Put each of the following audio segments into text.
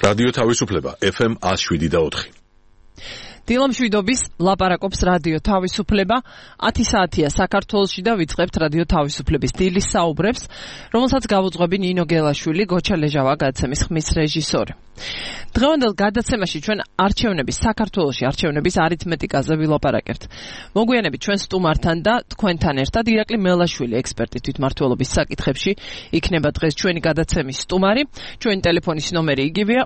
რადიო თავისუფლება FM 107.4. დილამშვიდობის ლაპარაკობს რადიო თავისუფლება 10 საათია საქართველოში და ვიწყებთ რადიო თავისუფლების დილის საუბრებს, რომელსაც გავუძღვები ნინო გელაშვილი, გოჩა ლეჟავა გადაცემის ხმის რეჟისორი. დღევანდელ გადაცემაში ჩვენ არჩევნების საქართველოში არჩევნების არითმეტიკაზე ვილაპარაკებთ. მოგვიანებით ჩვენ სტუმართან და თქვენთან ერთად ირაკლი მელაშვილი, ექსპერტი თვითმმართველობის საკითხებში, იქნება დღეს ჩვენი გადაცემის სტუმარი. ჩვენი ტელეფონის ნომერი იგივეა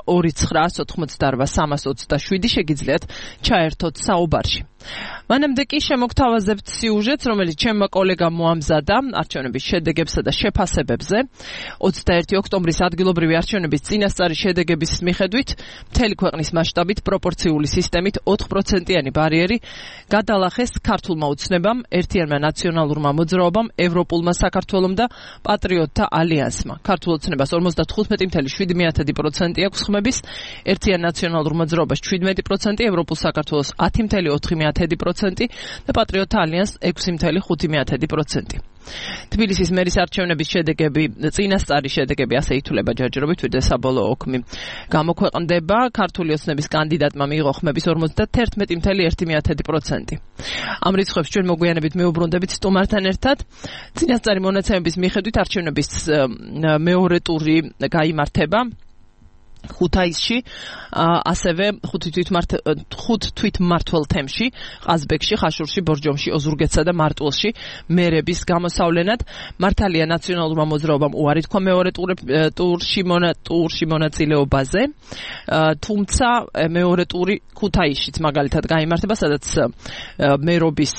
2988327 შეგიძლიათ ჩაერთოთ საუბარში. მანამდე კი შემოგთავაზებთ სიუჟეტს, რომელიც ჩემმა კოლეგამ მოამზადა არჩევნების შედეგებსა და შეფასებებზე. 21 ოქტომბრის ადგილობრივი არჩევნების წინასწარი შედეგების მიხედვით, მთელი ქვეყნის მასშტაბით პროპორციული სისტემით 4%-იანი ბარიერი გადალახეს ქართულმა უცნებამ, ერთიანმა ნაციონალურმა მოძრაობამ, ევროპულმა საქართველომ და პატრიოტთა ალიანსმა. ქართულ უცნებას 55.7% აქვს ხმების, ერთიან ნაციონალურ მოძრაობას 17%, ევროპულ საქართველოს 10.4% და პატრიოტთა ალიანსს 6.5%. თბილისის მერის არჩევნების შედეგები, წინასწარი შედეგები ასე ითვლება ჯერჯერობით, ვიდრე საბოლოო ოქმი გამოქვეყნდება. ქართული ოცნების კანდიდატმა მიიღო ხმების 51.1%. ამ რიცხვებს ჩვენ მოგვიანებით მეუბრუნდებით სტუმართან ერთად. წინასწარი მონაცემების მიხედვით არჩევნების მეორე ტური გაიმართება ხუთაისში, ასევე ხუთ თვითმმართველ თემში, ყაზბეგში, ხაშურში, ბორჯომში, ოზურგეთსა და მარტვილში მერების გამოსავლენად. მართალია ნაციონალურმა მოძრაობამ უარი თქვა მეორე ტურში მონაწილეობაზე, თუმცა მეორე ტური ქუთაისშიც მაგალითად გაიმართება, სადაც მერობის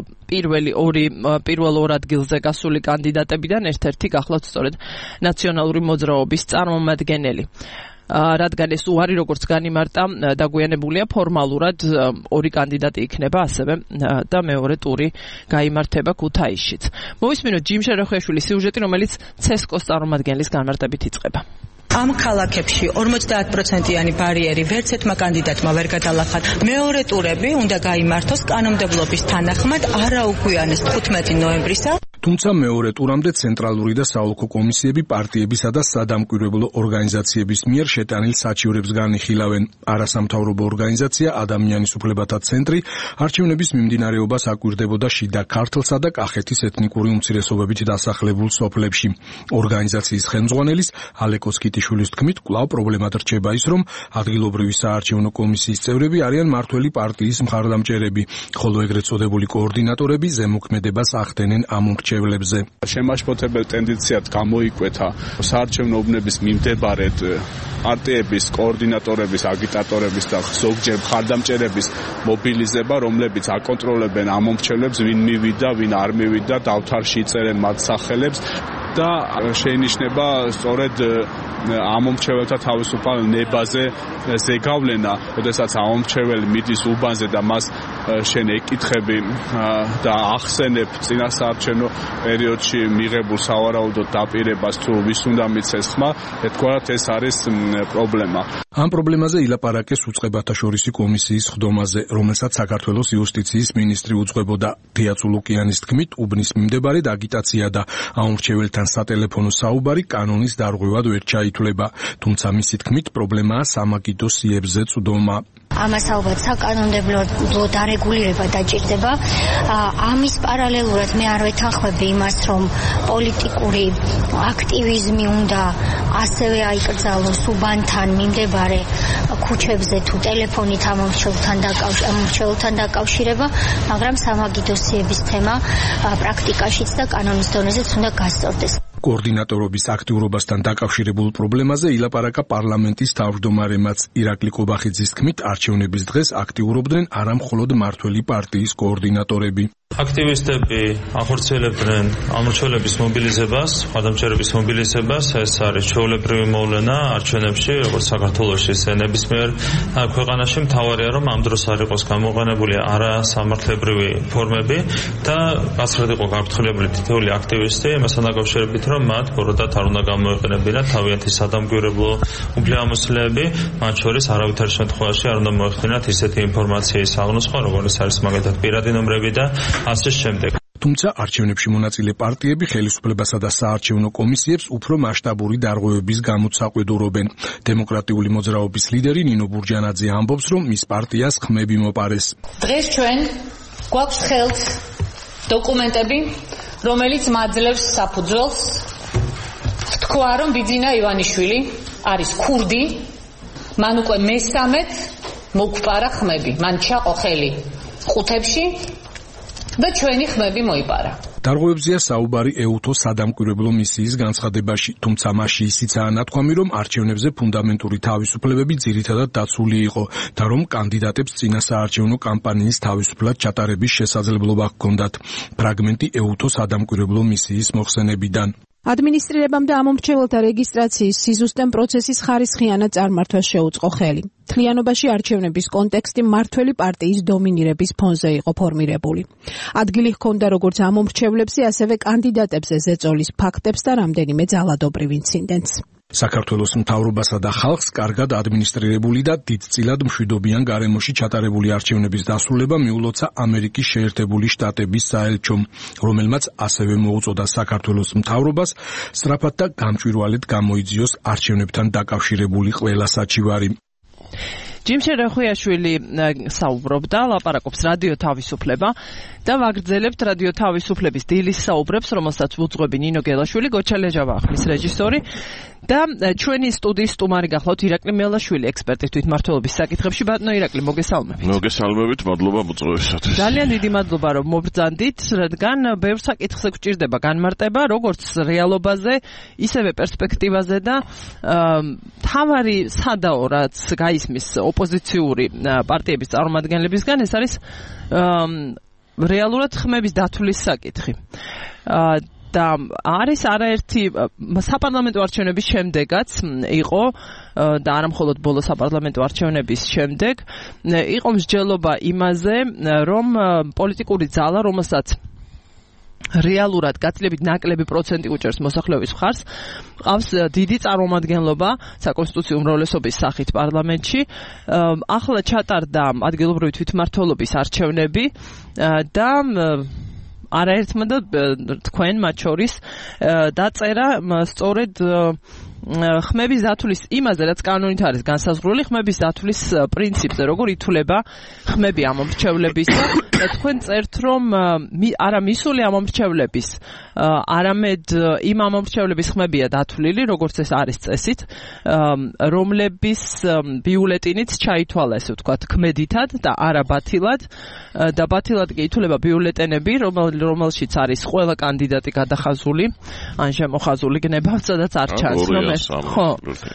პირველ ორ ადგილზე გასული კანდიდატებიდან ერთ-ერთი გახლავთ სწორედ ნაციონალური მოძრაობის წარმომადგენელი. რადგან ეს უარი როგორც განიმარტა, დაგვიანებულია ფორმალურად ორი კანდიდატი იქნება ასევე და მეორე ტური გაიმართება ქუთაისშიც. მოვისმინოთ ჯიმ შეროხეშვილის სიუჟეტი, რომელიც ცესკოს წარმომადგენლის განმარტებით იწყება. ამ ქალაქებში 50%-იანი ბარიერი ვერც ერთმა კანდიდატმა ვერ გადალახათ. მეორე ტურები უნდა გაიმართოს კანონმდებლობის თანახმად არაუგვიანეს 15 ნოემბრისა. თუმცა მეორე ტურამდე ცენტრალური და საოლქო კომისიები პარტიებისა და სადამკვირვებლო ორგანიზაციების მიერ შეტანილ საჩივრებს განიხილავენ. არასამთავრობო ორგანიზაცია ადამიანის უფლებათა ცენტრი არჩევნების მიმდინარეობას აკვირდებოდა შიდა ქართლსა და კახეთის ეთნიკური უმცირესობებით დასახლებულ სოფლებში. ორგანიზაციის ხელმძღვანელის ალეკოს კიტიშვილის თქმით, კვლავ პრობლემად რჩება ის, რომ ადგილობრივი საარჩევნო კომისიის წევრები არიან მართველი პარტიის მხარდამჭერები, ხოლო ეგრეთ წოდებული კოორდინატორები ზემოქმედებას ახდენენ ამ რჩევლებზე. შემაშფოთებელ ტენდენციად გამოიკვეთა საარჩევნო უბნების მიმდებარედ პარტიების კოორდინატორების, აგიტატორების და ზოგჯერ მხარდამჭერების მობილიზება, რომლებიც აკონტროლებენ ამ მომრჩევლებს, ვინ მივიდა, ვინ არ მივიდა, დავთარში იწერენ მათ სახელებს და შეინიშნება სწორედ ამ მომრჩეველთა თავისუფალ ნებაზე ზეგავლენა, როდესაც ამ მომრჩეველი მიდის უბანზე და მას შენ ეკითხები და ახსენებ წინასაარჩევნო პერიოდში მიღებულ სავარაუდო დაპირებას, თუ ვის უნდა მიცეს ხმა, ეთქვათ ეს არის პრობლემა. ამ პრობლემაზე ილაპარაკეს უწყებათა შორისი კომისიის ხდომაზე, რომელსაც საქართველოს იუსტიციის მინისტრი უძღვებოდა. თეაძუ ლუკიანის თქმით, უბნის მიმდებარედ აგიტაცია და ამომრჩეველთან სატელეფონო საუბარი კანონის დარღვევად ვერ ჩაითვლება, თუმცა მისი თქმით პრობლემაა სამაგიდო სიებზე წვდომა. ამას ალბათ საკანონმდებლო დარეგულირება დაჭირდება. ამის პარალელურად მე არ ვეთანხმები იმას, რომ პოლიტიკური აქტივიზმი უნდა ასევე აიკრძალოს უბანთან მიმდებარე ქუჩებზე თუ ტელეფონით ამომრჩეველთან დაკავშირება, მაგრამ სამაგიდო სიების თემა პრაქტიკაშიც და კანონის დონეზეც უნდა გასწორდეს. კოორდინატორობის აქტიურობასთან დაკავშირებულ პრობლემაზე ილაპარაკა პარლამენტის თავმჯდომარემაც. ირაკლი კობახიძის თქმით, არჩევნების დღეს აქტიურობდნენ არა მხოლოდ მართველი პარტიის კოორდინატორები. აქტივისტები ახორციელებდნენ ამორჩევლების მობილიზებას, მხარდამჭერების მობილიზებას. ეს არის ჩვეულებრივი მოვლენა არჩევნებში, როგორც საქართველოში, ისე ნებისმიერ ქვეყანაში. მთავარია, რომ ამ დროს არ იყოს გამოყენებული არასამართლებრივი ფორმები და გასხრად იყო გაფრთხილებული თითოეული აქტივისტი, იმასთან დაკავშირებით, რომ მათ ბოროტად არ უნდა გამოეყენებინათ თავიანთი სადამკვირვებლო უფლებამოსილეები, მათ შორის არავითარ შემთხვევაში არ უნდა მოეხდინათ ისეთი ინფორმაციის აღნოსხვა, როგორც არის მაგალითად პირადი ნომრები და ასე შემდეგ. თუმცა არჩევნებში მონაწილე პარტიები ხელისუფლებასა და საარჩევნო კომისიებს უფრო მასშტაბური დარღვევების გამოსაყვედურობენ. დემოკრატიული მოძრაობის ლიდერი ნინო ბურჯანაძე ამბობს, რომ მის პარტიას ხმები მოპარეს. დღეს ჩვენ გვაქვს ხელთ დოკუმენტები, რომელიც მაძლევს საფუძველს თქვა, რომ ბიძინა ივანიშვილი არის ქურდი, მან უკვე მესამედ მოგპარა ხმები, მან ჩაყო ხელი ყუთებში და ჩვენი ხმები მოიპარა. დარღვევებზეა საუბარი ეუთო სადამკვირვებლო მისიის განცხადებაში, თუმცა მასში ისიცაა ნათქვამი, რომ არჩევნებზე ფუნდამენტური თავისუფლებები ძირითადად დაცული იყო და რომ კანდიდატებს წინა საარჩევნო კამპანიის თავისუფლად ჩატარების შესაძლებლობა ჰქონდათ. ფრაგმენტი ეუთო სადამკვირვებლო მისიის მოხსენებიდან. ადმინისტრირებამ და ამომრჩეველთა რეგისტრაციის სიზუსტემ პროცესის ხარისხიანად წარმართვას შეუწყო ხელი. თლიანობაში არჩევნების კონტექსტი მმართველი პარტიის დომინირების ფონზე იყო ფორმირებული. ადგილი ჰქონდა როგორც ამომრჩევლებზე, ასევე კანდიდატებზე ზეწოლის ფაქტებს და რამდენიმე ძალადობრივ ინციდენტს. საქართველოს მთავრობასა და ხალხს კარგად ადმინისტრირებული და დიდწილად მშვიდობიან გარემოში ჩატარებული არჩევნების დასრულება მიულოცა ამერიკის შეერთებული შტატების საელჩომ, რომელმაც ასევე მოუწოდა საქართველოს მთავრობას სწრაფად და გამჭვირვალედ გამოიძიოს არჩევნებთან დაკავშირებული ყველა საჩივარი. ჯიმშე რახვიაშვილი საუბრობდა, ლაპარაკობს რადიო თავისუფლება და ვაგრძელებთ რადიო თავისუფლების დილის საუბრებს, რომელსაც უძღვები ნინო გელაშვილი, გოჩა ლეჟავა ახლის რეჟისორი და ჩვენი სტუდიის სტუმარი გახლავთ ირაკლი მელაშვილი, ექსპერტი თვითმმართველობის საკითხებში. ბატონო ირაკლი, მოგესალმებით. მოგესალმებით, მადლობა მოწვევისათვის. ძალიან დიდი მადლობა, რომ მობრძანდით, რადგან ბევრ საკითხზე გვჭირდება განმარტება, როგორც რეალობაზე, ისევე პერსპექტივაზე და თავარი სადაო, რაც გაისმის ოპოზიციური პარტიების წარმომადგენლებისგან, ეს არის რეალურად ხმების დათვლის საკითხი. და არის არაერთი საპარლამენტო არჩევნების შემდეგაც იყო და არა მხოლოდ ბოლო საპარლამენტო არჩევნების შემდეგ იყო მსჯელობა იმაზე, რომ პოლიტიკური ძალა, რომელსაც რეალურად გაცილებით ნაკლები პროცენტი უჭერს მოსახლეობის მხარს, ყავს დიდი წარმომადგენლობა საკონსტიტუციო უმრავლესობის სახით პარლამენტში. ახლა ჩატარდა ადგილობრივი თვითმმართველობის არჩევნები და არაერთმა და თქვენ მათ შორის დაწერა სწორედ ხმების დათვლის იმაზე, რაც კანონით არის განსაზღვრული, ხმების დათვლის პრინციპზე, როგორ ითვლება ხმები ამომრჩევლების და თქვენ წერთ, რომ არა მისული ამომრჩევლების, არამედ იმ ამომრჩევლების ხმებია დათვლილი, როგორც ეს არის წესით, რომლების ბიულეტინიც ჩაითვალა, ესე ვთქვათ, ქმედითად და არა ბათილად და ბათილად კი ითვლება ბიულეტენები, რომელშიც არის ყველა კანდიდატი გადახაზული, ან შემოხაზული გნებავ, სადაც არ ჩანს, ხო.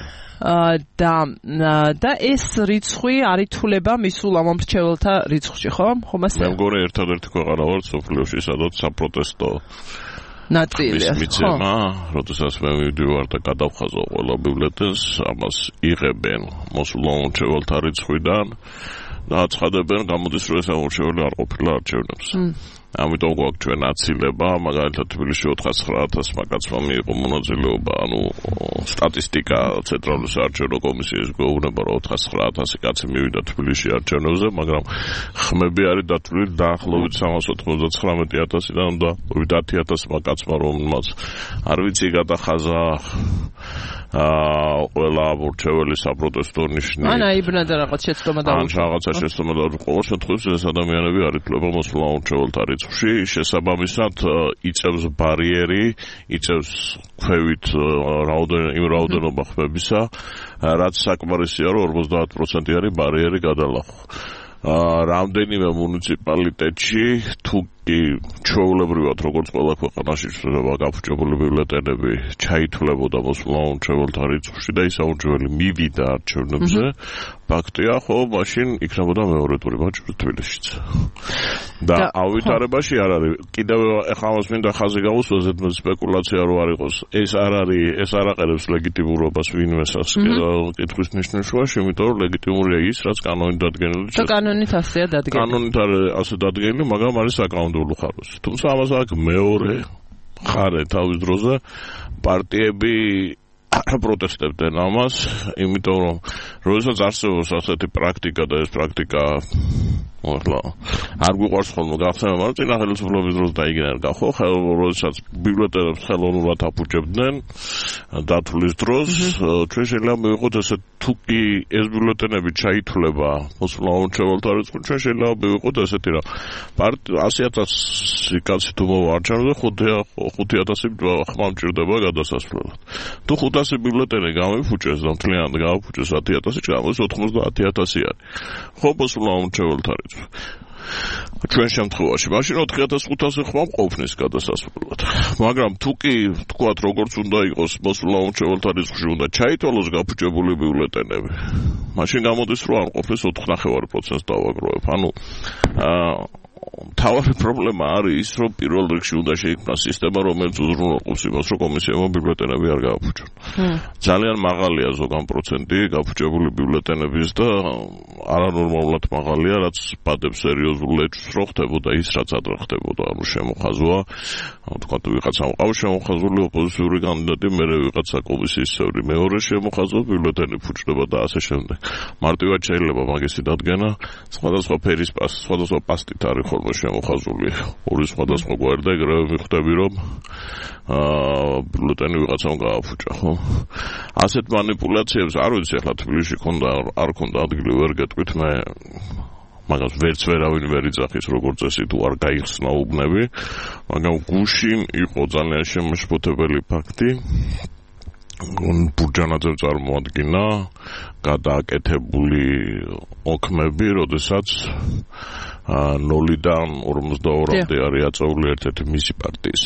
და ეს რიცხვი არ ითვლება მისულ ამომრჩეველთა რიცხვში, ხო? მე მგონი ერთადერთი ქვეყანა ვართ სოფლიოში, სადაც საპროტესტო ნაწილია. მიცემა, როდესაც მე მივდივარ და გადავხაზო ყველა ბიულეტენს, ამას იღებენ მოსულ ამომრჩეველთა რიცხვიდან და აცხადებენ, გამოდის, რომ ეს ამომრჩეველი არ ყოფილა არჩევნებს. ამიტომ გვაქვს ჩვენ აცილება, მაგალითად თბილისში 49000 მაგაცმა მიიღო მონაწილეობა, ანუ სტატისტიკა ცენტრალური საარჩევნო კომისიის გვეუბნება, რომ 49000 კაცი მივიდა თბილისში არჩევნებზე, მაგრამ ხმები არის დათვლილი დაახლოებით 399,000-დან და 10,000 მაგაცმა, რომელმაც არ ვიცი გადახაზა ყველა ამორჩეველი საპროტესტო ნიშნით. ან აიბნა და რაღაც შეცდომა დაუშვა. ან რაღაცა შეცდომა დაუშვა. ყოველ შემთხვევაში ეს ადამიანები არ ითვლება მოსულ ამორჩეველთა რიცხვში, შესაბამისად იწევს ბარიერი, იწევს ქვევით იმ რაოდენობა ხმებისა, რაც საკმარისია, რომ 50% არის ბარიერი გადალახვა. რამდენიმე მუნიციპალიტეტში თუ კი ჩვეულებრივად როგორც ყველა ქვეყანაში გაფუჭებული ბიულეტენები ჩაითვლებოდა მოსულ ამომრჩეველთა რიცხვში და ის ამომრჩეველი მივიდა არჩევნებზე, ფაქტია, ხო, მაშინ იქნებოდა მეორე ტური მაჩვენებელს თბილისშიც. და აუდიტორებაში არ არის. კიდევ ახლა ამას მინდა ხაზი გავუსვა, ზედმეტ სპეკულაცია რო არ იყოს. ეს არ არის, ეს არ აყენებს ლეგიტიმურობას ვინმესას კითხვის ნიშნულობაში, იმიტომ რომ ლეგიტიმურია ის, რაც კანონით დადგენილი. და კანონით ასეა დადგენილი. კანონით არის ასე დადგენილი, მაგრამ არის საკანონმდებლო ხარვისი. თუმცა ამას აქვს მეორე ხარე თავის დროზე პარტიები პროტესტებდნენ ამას, იმიტომ რომ როდესაც არსებობს ასეთი პრაქტიკა და ეს პრაქტიკა ახლა არ გვიყვარს ხოლმე გახსენება, მაგრამ წინა ხელისუფლების დროს დაიგენა ხო, როდესაც ბიბლიოთეკებს ხელოვნურად აფუჭებდნენ დათვლის დროს, ჩვენ შეიძლება მივიღოთ ესე თუ კი ეს ბიბლიოთეკები ჩაითვლება მოსვლაუნჩეველთა რიცხვით, ჩვენ შეიძლება მივიღოთ ესეთი რა 100,000 კაცი თუ მოვარჩევდა 5,000 ხმა მჭირდება გადასასვლელად. თუ 500 ბიბლიოთეკა გამიფუჭეს და მთლიანად გამიფუჭეს 10,000, გამოდის 90,000 არის. ხო მოსვლაუნჩეველთა რიცხვი. ჩვენ შემთხვევაში მაშინ 4,500 ხმა მყოფნის გადასასვლელად. მაგრამ თუ კი თქვათ როგორც უნდა იყოს მოსვლაუნჩეველთა რიცხვში უნდა ჩაითვალოს გაფუჭებული ბიულეტენები. მაშინ გამოდის რომ არ ყოფნის 4.5%-ს დავაგროვებ. ანუ თავარი პრობლემა არის ის, რომ პირველ რიგში უნდა შეიქმნას სისტემა, რომელიც უზრუნველყოფს იმას, რომ კომისიებმა ბიბლიოთეკები არ გააფუჭონ. ძალიან მაღალია ზოგან პროცენტი გაფუჭებული ბიბლიოთეკების და არანორმალურად მაღალია, რაც ბადებს სერიოზულ ლეჩვს რო ხდებოდა ის, რაც ადრე ხდებოდა. ანუ შემოხაზოა, თქვა თუ ვიღაცამ ყავს შემოხაზული ოპოზიციური კანდიდატი, მერე ვიღაცა კომისიის წევრი მეორე შემოხაზოს, ბიბლიოთეკები ფუჭდება და ასე შემდეგ. მარტივად შეიძლება მაგისი დადგენა, სხვადასხვა ფერის პასტით, სხვადასხვა პასტით არის ხოლმე შემოხაზული ორი სხვადასხვა გვარი და ეგრევე მიხვდები რომ ბიულეტენი ვიღაცამ გააფუჭა ხო ასეთ მანიპულაციებს არ ვიცი ახლა თბილისში ქონდა არ ქონდა ადგილი ვერ გეტყვით მე მაგას ვერც ვერავინ ვერ იძახის როგორც წესი თუ არ გაიხსნა უბნები მაგრამ გუშინ იყო ძალიან შემაშფოთებელი ფაქტი ბურჯანაძემ წარმოადგინა გადააკეთებული ოქმები, როდესაც 0-დან 42-მდე არის აწეული ერთ-ერთი მისი პარტიის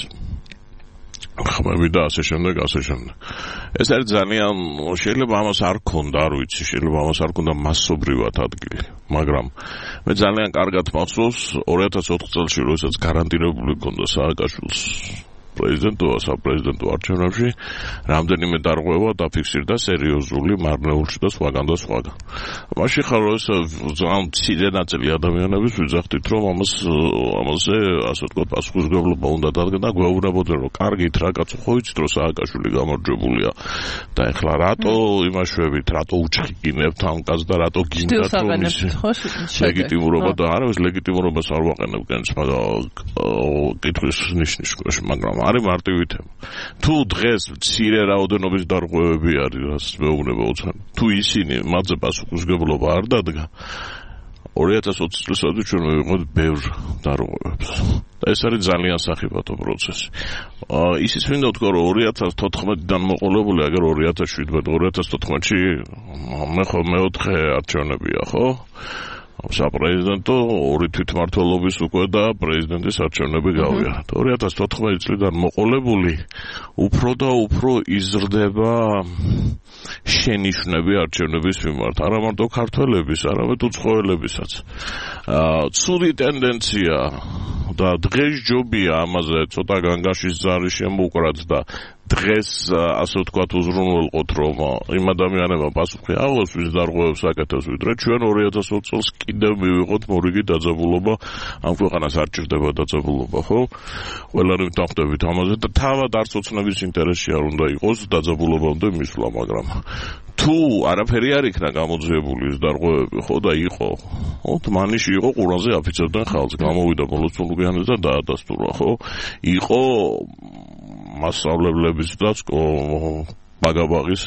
ხმები და ასე შემდეგ. ეს არის ძალიან შეიძლება ამას არ ქონდა, არ ვიცი, შეიძლება ამას არ ქონდა მასობრივად ადგილი, მაგრამ მე ძალიან კარგად მახსოვს 2004 წელს, როდესაც გარანტირებული ქონდა სააკაშვილს საპრეზიდენტო არჩევნებში რამდენიმე დარღვევა დაფიქსირდა სერიოზული მარნეულში და სხვაგან. მაშინ ხარ ძალიან მცირე ნაწილი ადამიანების ვიძახდით რომ ამაზე ასე ვთქვათ პასუხისმგებლობა უნდა დადგა და გვეუბნებოდნენ რომ კარგით რა კაცო ხო იცით რომ სააკაშვილი გამარჯვებულია და ეხლა რატო იმაშვებით რატო უჩქიგინებთ ამ კაცს და რატო გინდათ რომ ლეგიტიმურობა და არავის ლეგიტიმურობას არ ვაყენებ გენს მაგრამ კითხვის ნიშნის მაგრამ არის მარტივი თემა. თუ დღეს მცირე რაოდენობის დარღვევები არის, რაც მეუბნება უცან. თუ ისინი მათზე პასუხისმგებლობა არ დადგა, 2020 წელს ჩვენ მივიღოთ ბევრ დარღვევებს. და ეს არის ძალიან სახიფათო პროცესი. ისიც მინდა ვთქვა, რომ 2014-დან მოყოლებული, აგერ 2017-2014-ში მე ხო მეოთხე არჩევნებია, ხო? საპრეზიდენტო ორი თვითმმართველობის უკვე და პრეზიდენტის არჩევნები გავია. 2014 წლიდან მოყოლებული უფრო და უფრო იზრდება შენიშვნები არჩევნების მიმართ, არა მარტო ქართველების, არამედ უცხოელებისაც. ცუდი ტენდენცია და დღეს ჯობია ამაზე ცოტა განგაშის ზარი შემოუკრათ და დღეს ასე ვთქვათ უზრუნველყოთ რომ იმ ადამიანებმა პასუხი აღოს ვის დარღვევებს აკეთებს ვიდრე ჩვენ 2020 წელს კიდევ მივიღოთ მორიგი დაძაბულობა ამ ქვეყანას არ ჭირდება დაძაბულობა ხო ყველანი ვთანხმდებით ამაზე და თავად არც ოცნების ინტერესში არ უნდა იყოს დაძაბულობამდე მისვლა მაგრამ თუ არაფერი არ იქნა გამოძიებული ის დარღვევები ხო და იყო ხო თმანიში იყო ყურანზე აფიცებდნენ ხალხს გამოვიდა ბოლოსწულიანის და დაადასტურა ხო იყო მასშტაბლების და მაგაბაღის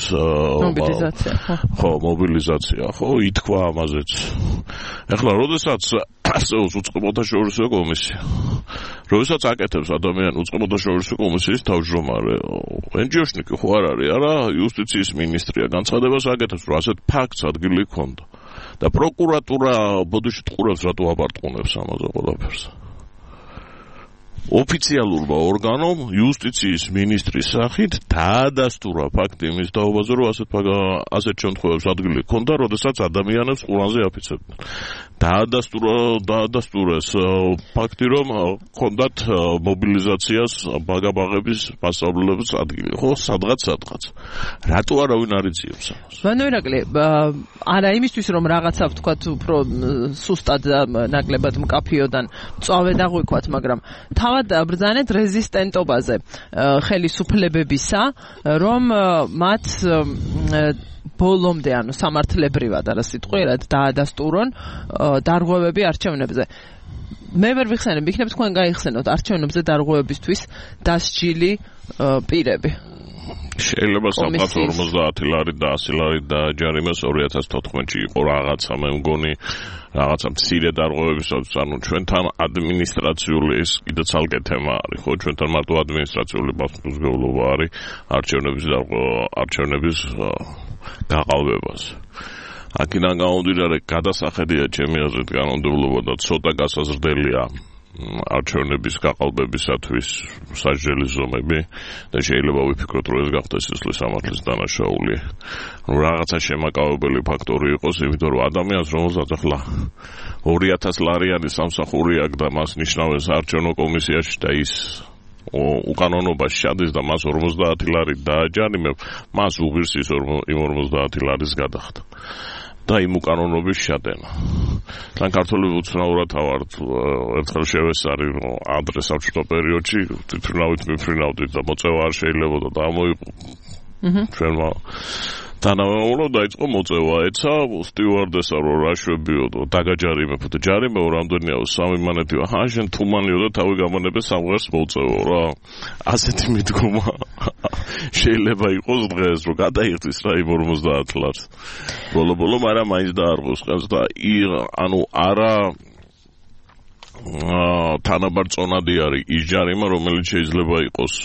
მობილიზაცია ხო ითქვა ამაზეც ეხლა როდესაც ასეულს უწყებოთა შორისო კომისია როდესაც აკეთებს ადამიანი უწყებოთა შორისო კომისიის თავმჯდომარე NGO-შნიკი ხო არ არის არა იუსტიციის მინისტრია განცხადებას აკეთებს რომ ასეთ ფაქტს ადგილი ჰქონდა და პროკურატურა ბოდიში ტყურებს რატო აპარტყუნებს ამაზე ყველაფერს ოფიციალურმა ორგანომ იუსტიციის მინისტრის სახით დაადასტურა ფაქტი იმის თაობაზე, რომ ასეთ შემთხვევებს ადგილი ჰქონდა, როდესაც ადამიანებს ყურანზე აფიცებდნენ. დაადასტურეს ფაქტი, რომ ჰქონდათ მობილიზაციას ბაგაბაღების მასშტაბლების ადგილი, ხო, სადღაც. რატო არავინ არ იცის ამას? მანო ირაკლი, არა იმისთვის, რომ რაღაცა ვთქვათ, უფრო სუსტად ნაკლებად მკაფიოდან წავე დაღვიქვათ, მაგრამ თავად ბრძანეთ რეზისტენტობაზე ხელისუფლებებისა, რომ მათ ბოლომდე, ანუ სამართლებრივად არასიტყვიერად დაადასტურონ დარღვევები არჩევნებზე. მე ვერ ვიხსენებ, იქნებ თქვენ გაიხსენოთ არჩევნებზე დარღვევებისთვის დასჯილი პირები. შეიძლება სამყარო 50 ლარი და 100 ლარი დააჯარიმეს 2014-ში იყო რაღაცა, მე მგონი რაღაცა მცირე დარღვევებისაც, ანუ ჩვენთან ადმინისტრაციული ეს კიდე ცალკე თემა არის, ხო, ჩვენთან მარტო ადმინისტრაციული პასუხისმგებლობა არის არჩევნების გაყალბებას. აქედან გამომდინარე, გადასახედია ჩემი აზრით კანონმდებლობა და ცოტა გასაზრდელია არჩევნების გაყალბებისათვის სასჯელის ზომები და შეიძლება ვიფიქროთ, რომ ეს გახდეს სისხლის სამართლის დანაშაული. რაღაცა შემაკავებელი ფაქტორი იყოს, იმიტომ რომ ადამიანს, რომელსაც ახლა 2000 ლარიანი სამსახური აქვს და მას ნიშნავს არჩევნო კომისიაში და ის უკანონობაში შედის და მას 50 ლარი დააჯარიმებ, მას უღირს ის 50 ლარის გადახდა. და იმ უკანონობის შადენა. თან ქართული უცნაურად ავართ ერთხელ შევესარი ადრე საბჭოთა პერიოდში თვითმფრინავით მიფრინავდით და მოწევა არ შეიძლებოდა და ამოიყო ჩვენმა თანამემამულო დაიწყო მოწევა ეცა სტიუარდესა რომ რა შვებიო და დაგაჯარიმებ და ჯარიმეო რამდენია 3 მანეთი შენ თუმანიო და თავი გამონებე სამღერს მოწევო რა ასეთი მიდგომა შეიძლება იყოს დღეს რომ გადაიხდის რა იმ 50 ლარს ბოლო მაგრამ მაინც დაარღვევს ხელს და ანუ არა თანაბარ წონადი არის ის ჯარიმა რომელიც შეიძლება იყოს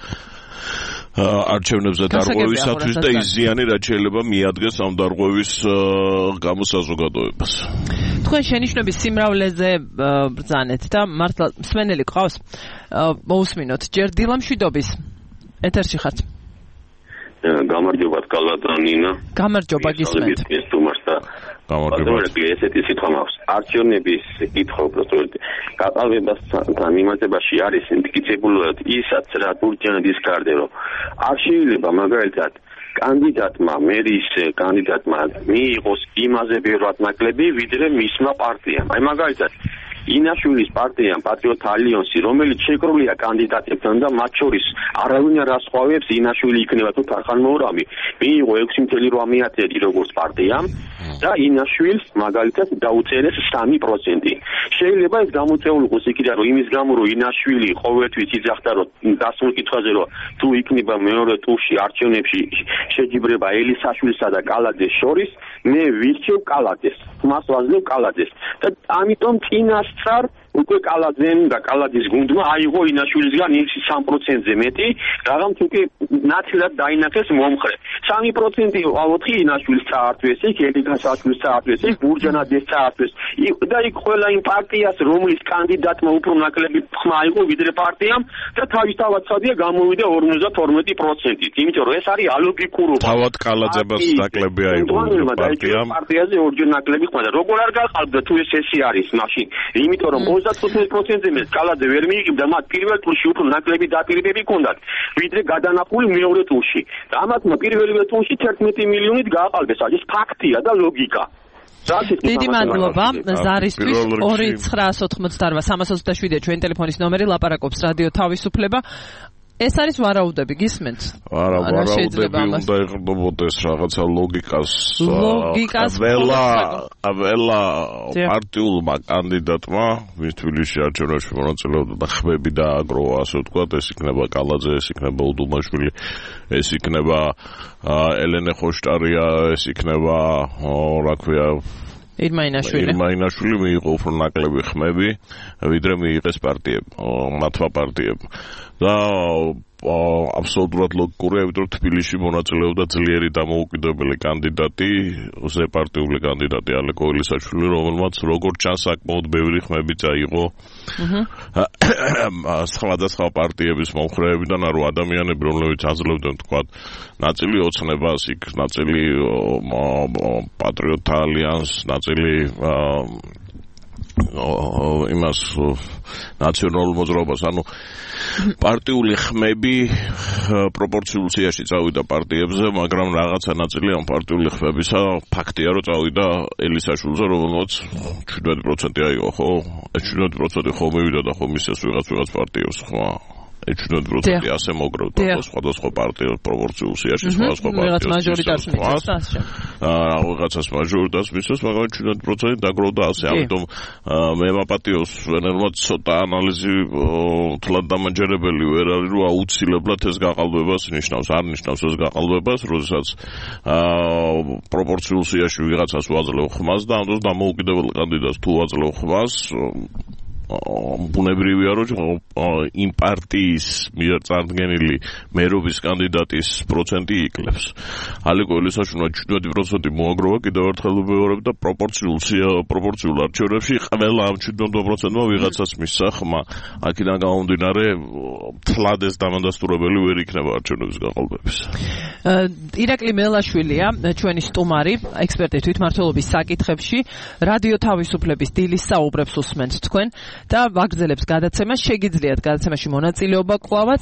არჩევნებზე დარღვევისათვის და ის ზიანი რაც შეიძლება მიადგეს ამ დარღვევის გამოსაზოგადოებას. თქვენ შენიშვნების სიმრავლეზე ბრძანეთ და მართლა მსმენელი ყავს მოусმინოთ ჯერ დილა მშვიდობის ეთერში ხართ. გამარჯობა კალატანინა. გამარჯობა გისმენთ. გამარჯობა. ესეთი სიტყვა მაქვს. არჩევნების კითხვა უბრალოდ გაყალბებასთან მიმართებაში არის მტკიცებულად ისაც რა გურჯანდის კარდე რომ არ შეიძლება მაგალითად კანდიდატმა მერის კანდიდატმა მიიღოს იმაზე ბევრად ნაკლები ვიდრე მისმა პარტიამ. აი მაგალითად ინაშვილის პარტიამ პატრიოტ ალიანსი რომელიც შეკრულია კანდიდატებთან და მათ შორის არავინ არ ასხვავებს ინაშვილი იქნება თუ თარხან მოურამი მიიღო 6.8 როგორც პარტიამ და ინაშვილს მაგალითად დაუწერეს 3%. შეიძლება ეს გამოწეული იყოს იქიდან რომ იმის გამო რომ ინაშვილი ყოველთვის იძახდა რომ დასმულ კითხვაზე რომ თუ იქნება მეორე ტურში არჩევნებში შეჯიბრება ელისაშვილსა და კალაძეს შორის მე ვირჩევ კალაძეს მას ვაძლევ კალაძეს და ამიტომ წინასწარ უკვე კალაძემ და კალაძის გუნდმა აიღო ინაშვილისგან 3%-ზე მეტი, რადგან თუკი ნაცვლად დაინახეს მომხრე. 3% 4 ინაშვილის წაართვეს, ელიგასაშვილის წაართვეს, გურჯანაძეს წაართვეს. და იქ ყველა იმ პარტიას, რომლის კანდიდატმა უფრო ნაკლები ხმა აიღო ვიდრე პარტიამ და თავისთავად სადია გამოვიდა 52%-ით. იმიტომ რომ ეს არის ალოგიკურობა. თავად კალაძებას ნაკლები აიღო პარტიამ. პარტიაზე ორჯერ ნაკლები ხმა და როგორ არ გაყალბდა თუ ეს არის მაშინ. იმიტომ რომ 35%-ზე მეტ კალაძე ვერ მიიღებდა მათ პირველ ტურში უფრო ნაკლები დაპირებები ჰქონდათ ვიდრე გადანახული მეორე ტურში და ამათმა პირველივე ტურში 11 მილიონით გააყალბეს ეს ფაქტია და ლოგიკა დიდი მადლობა ზარისთვის 2-988-327 ჩვენ ტელეფონის ნომერი ლაპარაკობს რადიო თავისუფლება ეს არის ვარაუდები გისმენთ? ვარაუდები უნდა იყრდობოდეს რაღაცა ლოგიკას ველა პარტიულმა კანდიდატმა ვის თბილისში არჩევნებში მონაწილეობდა და ხმები დააგროვა ასე ვთქვათ ეს იქნება კალაძე ეს იქნება უდუმაშვილი ეს იქნება ელენე ხოშტარია ეს იქნება რა ქვია ირმაინაშვილი მიიღო უფრო ნაკლები ხმები ვიდრე მიიღეს მათმა პარტიებმა და აბსოლუტურად ლოგიკურია, იმიტომ რომ თბილისში მონაწილეობდა ძლიერი დამოუკიდებელი კანდიდატი, ზეპარტიული კანდიდატი ალეკო ელისაშვილი, რომელმაც როგორც ჩანს საკმაოდ ბევრი ხმები წაიღო სხვადასხვა პარტიების მომხრეებიდან, რომ ადამიანები, რომლებიც აძლევდნენ თქვა ნაწილი ოცნებას, იქ ნაწილი პატრიოტ ალიანს, ნაწილი იმას ნაციონალურ მოძრაობას, ანუ პარტიული ხმები პროპორციულ სიაში წავიდა პარტიებზე, მაგრამ რაღაცა ნაწილი ამ პარტიული ხმებისა ფაქტია, რომ წავიდა ელისაშვილზე, რომელმაც 17% აიღო, ხო? ეს 17% ხო მივიდა და ხო მისცეს ვიღაც პარტიებს, ხო? 17% ასე მოგროვდა სხვადასხვა პარტიას პროპორციულ სიაში, სხვადასხვა პარტიას მაჟორიტარს მისცეს. რაღაცას მაჟორიტარს მისცეს, მაგრამ 17% დაგროვდა ასე. ამიტომ მე მაპატიოს ვენერმაც ცოტა ანალიზი თლად დამაჯერებელი ვერ არის, რომ აუცილებლად ეს გაყალბებას ნიშნავს. არ ნიშნავს ეს გაყალბებას, როდესაც პროპორციულ სიაში ვიღაცას ვაძლევ ხმას და ამ დროს დამოუკიდებელ კანდიდატს თუ ვაძლევ ხმას ბუნებრივია, რომ იმ პარტიის მიერ წარდგენილი მერობის კანდიდატის პროცენტი იკლებს. ალეკო ელისაშვილმა 17% მოაგროვა, კიდევ ერთხელ ვიმეორებ და პროპორციულ არჩევნებში ყველა ამ 17%-მა ვიღაცას მისცა ხმა. აქედან გამომდინარე, თლად ეს დამადასტურებელი ვერ იქნება არჩევნების გაყალბების. ირაკლი მელაშვილია, ჩვენი სტუმარი, ექსპერტი თვითმმართველობის საკითხებში, რადიო თავისუფლების დილის საუბრებს უსმენთ თქვენ. და ვაგრძელებს გადაცემას, შეგიძლიათ გადაცემაში მონაწილეობა კვლავაც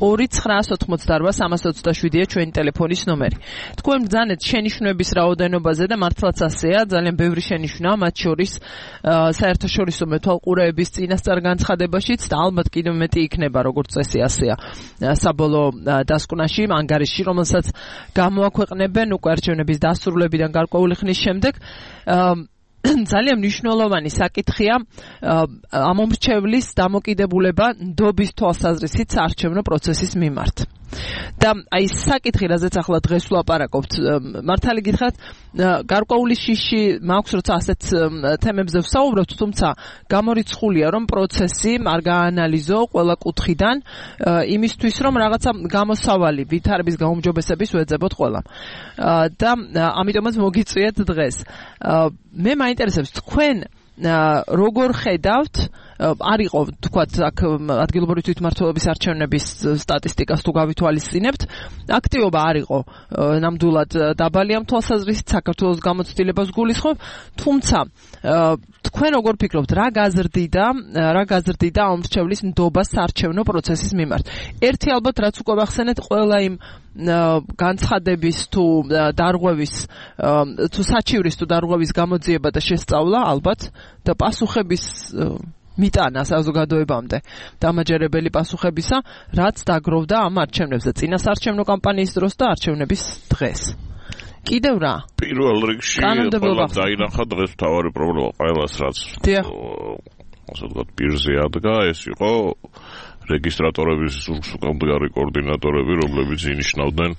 2-988-327-ია ჩვენი ტელეფონის ნომერი. თქვენ ბრძანეთ შენიშვნების რაოდენობაზე და მართლაც ასეა, ძალიან ბევრი შენიშვნაა, მათ შორის საერთაშორისო მეთვალყურეების წინასწარ განცხადებაშიც და ალბათ კიდევ მეტი იქნება, როგორც წესი ასეა საბოლოო დასკვნაში, ანგარიშში, რომელსაც გამოაქვეყნებენ უკვე არჩევნების დასრულებიდან გარკვეული ხნის შემდეგ. ძალიან მნიშვნელოვანი საკითხია ამომრჩევლის დამოკიდებულება ნდობის თვალსაზრისით საარჩევნო პროცესის მიმართ. და აი საკითხი, რაზეც ახლა დღეს ვლაპარაკობთ, მართალი გითხრათ, გარკვეული შიში მაქვს, როცა ასეთ თემებზე ვსაუბრობთ, თუმცა გამორიცხულია, რომ პროცესი არ გაანალიზო ყველა კუთხიდან, იმისთვის, რომ რაღაცა გამოსავალი ვითარების გაუმჯობესების ვეძებოთ ყველამ. და ამიტომაც მოგიწვიეთ დღეს. მე მაინტერესებს თქვენ როგორ ხედავთ, არ იყო თქვათ აქ ადგილობრივი თვითმმართველობის არჩევნების სტატისტიკას თუ გავითვალისწინებთ, აქტივობა არ იყო ნამდვილად დაბალი ამ თვალსაზრისით, საქართველოს გამოცდილებას გულისხმობ, თუმცა თქვენ როგორ ფიქრობთ, რა გაზრდიდა ამომრჩევლის ნდობა საარჩევნო პროცესის მიმართ? ერთი ალბათ რაც უკვე ვახსენეთ, ყველა იმ განცხადების თუ დარღვევის თუ საჩივრის თუ დარღვევის გამოძიება და შესწავლა ალბათ და პასუხების მიტანა საზოგადოებამდე დამაჯერებელი პასუხებისა, რაც დაგროვდა ამ არჩევნებზე, წინა საარჩევნო კამპანიის დროს და არჩევნების დღეს. კიდევ რა? პირველ რიგში ყველა დაინახა დღეს მთავარი პრობლემა ყველას, რაც ასე ვთქვათ, პირზე ადგა, ეს იყო რეგისტრატორების უკანდგარი კოორდინატორები, რომლებიც ინიშნავდნენ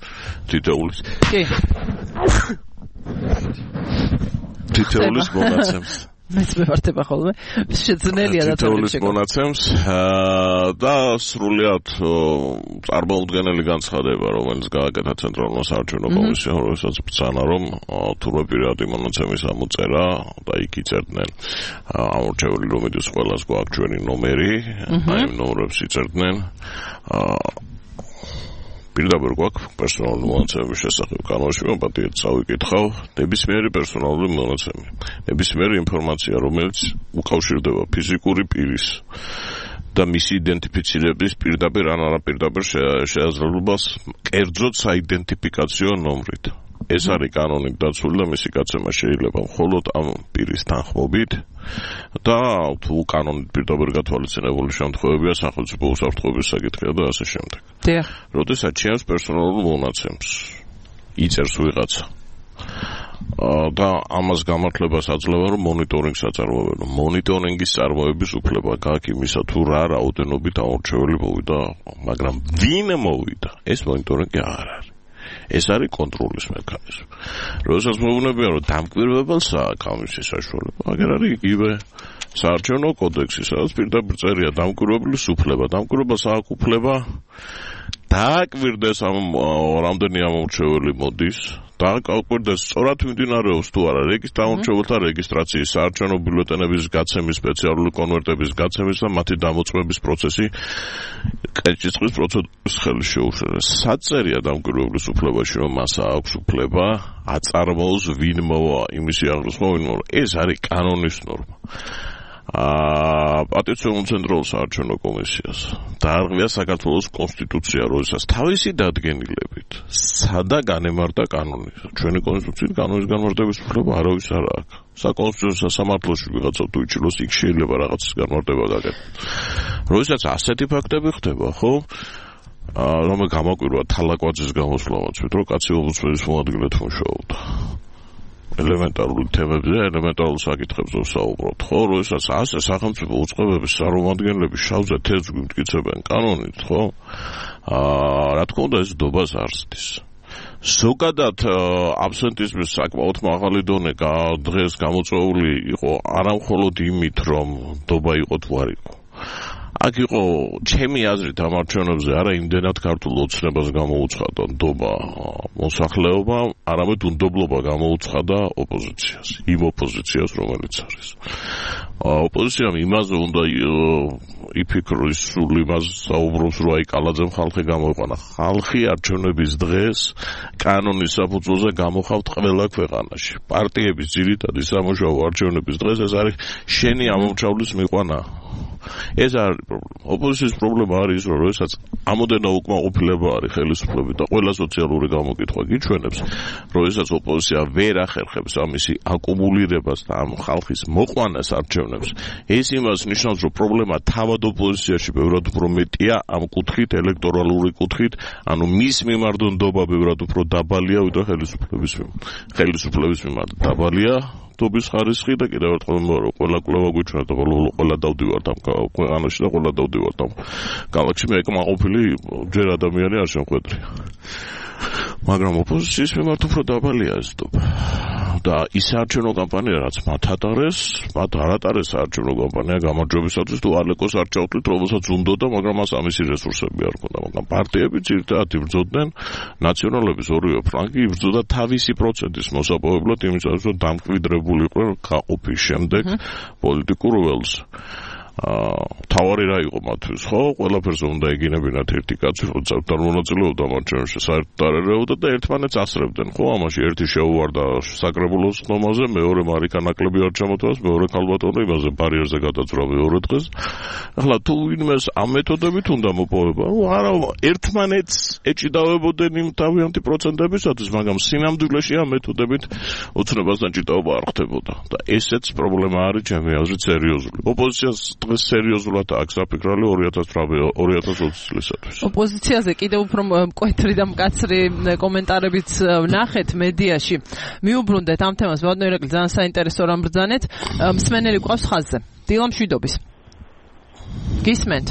თითოეულის მონაცემს. მეც მევართება ხოლმე, შეძნელია და თითოეულის მონაცემს და სრულიად წარმოუდგენელი განცხადება, რომელიც გააკეთა ცენტრალურმა საარჩევნო კომისიამ, რომელსაც ბრძანა, რომ თურმე პირადი მონაცემის ამოწერა და იქ იწერდნენ ამორჩეული, რომელიც ყველას გვაქვს ჩვენი ნომერი, აი იმ ნომრებს იწერდნენ. პირდაპირ გვაქვს პერსონალური მონაცემების შესახებ კანონში მოპატიეთ წავიკითხავ ნებისმიერი პერსონალური მონაცემი, ნებისმიერი ინფორმაცია, რომელიც უკავშირდება ფიზიკური პირის და მისი იდენტიფიცირების პირდაპირ ან არაპირდაპირ შეაძლებლობას კერძოდ საიდენტიფიკაციო ნომრით. ეს არის კანონით დაცული და მისი გაცემა შეიძლება მხოლოდ ამ პირის თანხმობით და თუ კანონით პირდაპირ გათვალისწინებული შემთხვევებია სახელმწიფო უსაფრთხოების საკითხია და ასე შემდეგ. როდესაც ჩემს პერსონალურ მონაცემს იწერს ვიღაცა და ამას გამართლებას აძლევა, რომ მონიტორინგს აწარმოებენ. მონიტორინგის წარმოების უფლება გააქვს იმისა, თუ რა რაოდენობით ამორჩეველი მოვიდა, მაგრამ ვინ მოვიდა, ეს მონიტორინგი არ არის. ეს არის კონტროლის მექანიზმი. როდესაც მოუნებია, რომ დამკვირვებელს აქვს ამისი საშუალება, აგერ არის იგივე საარჩევნო კოდექსი, სადაც პირდაპირ წერია დამკვირვებლის უფლება. დამკვირვებელს აქვს უფლება დააკვირდეს ამ რამდენი ამორჩეველი მოდის, დააკვირდეს სწორად მიმდინარეობს თუ არა ამორჩეველთა რეგისტრაციის, საარჩევნო ბიულეტენების გაცემის, სპეციალური კონვერტების გაცემის და მათი დამოწმების პროცესი კეჭიწყლის პროცედურის ხელის შეუშალება. საწერია დამკვირვებლის უფლებაში, რომ მას აქვს უფლება აწარმოოს ვინ მოვა იმისი აღრიცხვა, ვინ მოვა. ეს არის კანონის ნორმა. პატივცემულ ცენტრალურ საარჩევნო კომისიას დაარღვია საქართველოს კონსტიტუცია, როდესაც თავისი დადგენილებით სადა განემართა კანონი. ჩვენი კონსტიტუციით კანონის განმარტების უფლება არავის არ აქვს. საკონსტიტუციო სასამართლოში ვიღაცა თუ იჩილოს, იქ შეიძლება რაღაცის განმარტება გაკეთოს. როდესაც ასეთი ფაქტები ხდება, ხო? რომ გამაკვირვა თალაკვაძის გამოსვლაც, ვიტყვი, რომ კაცი ომბუდსმენის მოადგილედ მუშაობდა. ელემენტარული თემებზე, ელემენტარულ საკითხებზე ვსაუბრობთ, ხო? როდესაც ასე სახელმწიფო უწყებების წარმომადგენლები შავზე თეთრს გვიმტკიცებენ კანონით, ხო? რა თქმა უნდა, ეს დობას არ ზრდის. ზოგადად აბსენტიზმის საკმაოდ მაღალი დონე დღეს გამოწვეული იყო არამხოლოდ იმით, რომ დობა იყო თუ არ იყო. აქ იყო ჩემი აზრით ამ არჩევნებზე არა იმდენად ქართულ ოცნებას გამოუცხადა ნდობა მოსახლეობა, არამედ უნდობლობა გამოუცხადა ოპოზიციას, იმ ოპოზიციას, რომელიც არის. ოპოზიციამ იმაზე უნდა იფიქროს, სულ იმას საუბრობს, რომ აი კალაძემ ხალხი გამოიყვანა. ხალხი არჩევნების დღეს კანონის საფუძველზე გამოხავთ ყველა ქვეყანაში. პარტიების ძირითადი სამუშაო არჩევნების დღეს ეს არის შენი ამომრჩევლის მიყვანა. ეს არის პრობლემა. ოპოზიციის პრობლემა არის, რომ როდესაც ამოდენა უკმაყოფილება არის ხელისუფლებით და ყველა სოციალური გამოკითხვა გიჩვენებს, როდესაც ოპოზიცია ვერ ახერხებს ამისი აკუმულირებას და ამ ხალხის მოყვანას არჩევნებს, ეს იმას ნიშნავს, რომ პრობლემა თავად ოპოზიციაში ბევრად უფრო მეტია ამ კუთხით, ელექტორალური კუთხით, ანუ მის მიმართ ნდობა ბევრად უფრო დაბალია, ვიდრე ხელისუფლების მიმართ დაბალია. დობის ხარისხი და კიდევ ერთხელ რომ ყველა კვლევა გვიჩვენა და ყველა დავდივართ ამ ქვეყანაში და ყველა დავდივართ ამ ქალაქში, მე ეკმაყოფილი ჯერ ადამიანი არ შემხვედრია. მაგრამ ოპოზიციის მიმართ უფრო დაბალია ეს დობა. და ის საარჩევნო კამპანია, რაც მათ ატარეს, მათ არ ატარეს საარჩევნო კამპანია გამარჯვებისათვის, თუ ალეკოს არ ჩავთვლით, რომელსაც უნდოდა, მაგრამ მას ამისი რესურსები არ ჰქონდა. მაგრამ პარტიები ძირითადად იბრძოდნენ, ნაციონალების ორივე ფლანგი იბრძოდა თავისი პროცენტის მოსაპოვებლად, იმისათვის, რომ დამკვიდრებული იყვნენ გაყოფის შემდეგ პოლიტიკურ ველს. თავარი რა იყო მათთვის, ხო? ყველაფერზე უნდა ეგინებინათ ერთი კაცი, როცა წარმონაწილეობდა მარჩევნებში, საერთოდ არ ერეოდა და ერთმანეთს ასრებდნენ, ხო? ამაში ერთი შეუვარდა საკრებულოს ხომაზე, მეორე მარიკა ნაკლები არ ჩამოთვალეს, მეორე ქალბატონი იმაზე ბარიერზე გადაწვა მეორე დღეს. ახლა თუ ვინმეს ამ მეთოდებით უნდა მოპოვება, არა, ერთმანეთს ეჭიდავებოდნენ იმ თავიანთი პროცენტებისათვის, მაგრამ სინამდვილეში ამ მეთოდებით ოცნებასთან ჭიდაობა არ ხდებოდა. და ესეც პრობლემა არის ჩემი აზრით სერიოზული. ოპოზიციას სერიოზულად აქვს საფიქრალი 2020 წლისათვის. ოპოზიციაზე კიდევ უფრო მკვეთრი და მკაცრი კომენტარებიც ვნახეთ მედიაში. მიუბრუნდეთ ამ თემას, ბატონო ირაკლი, ძალიან საინტერესო რამ ბრძანეთ. მსმენელი გვყავს ხაზზე. დილა მშვიდობის. გისმენთ?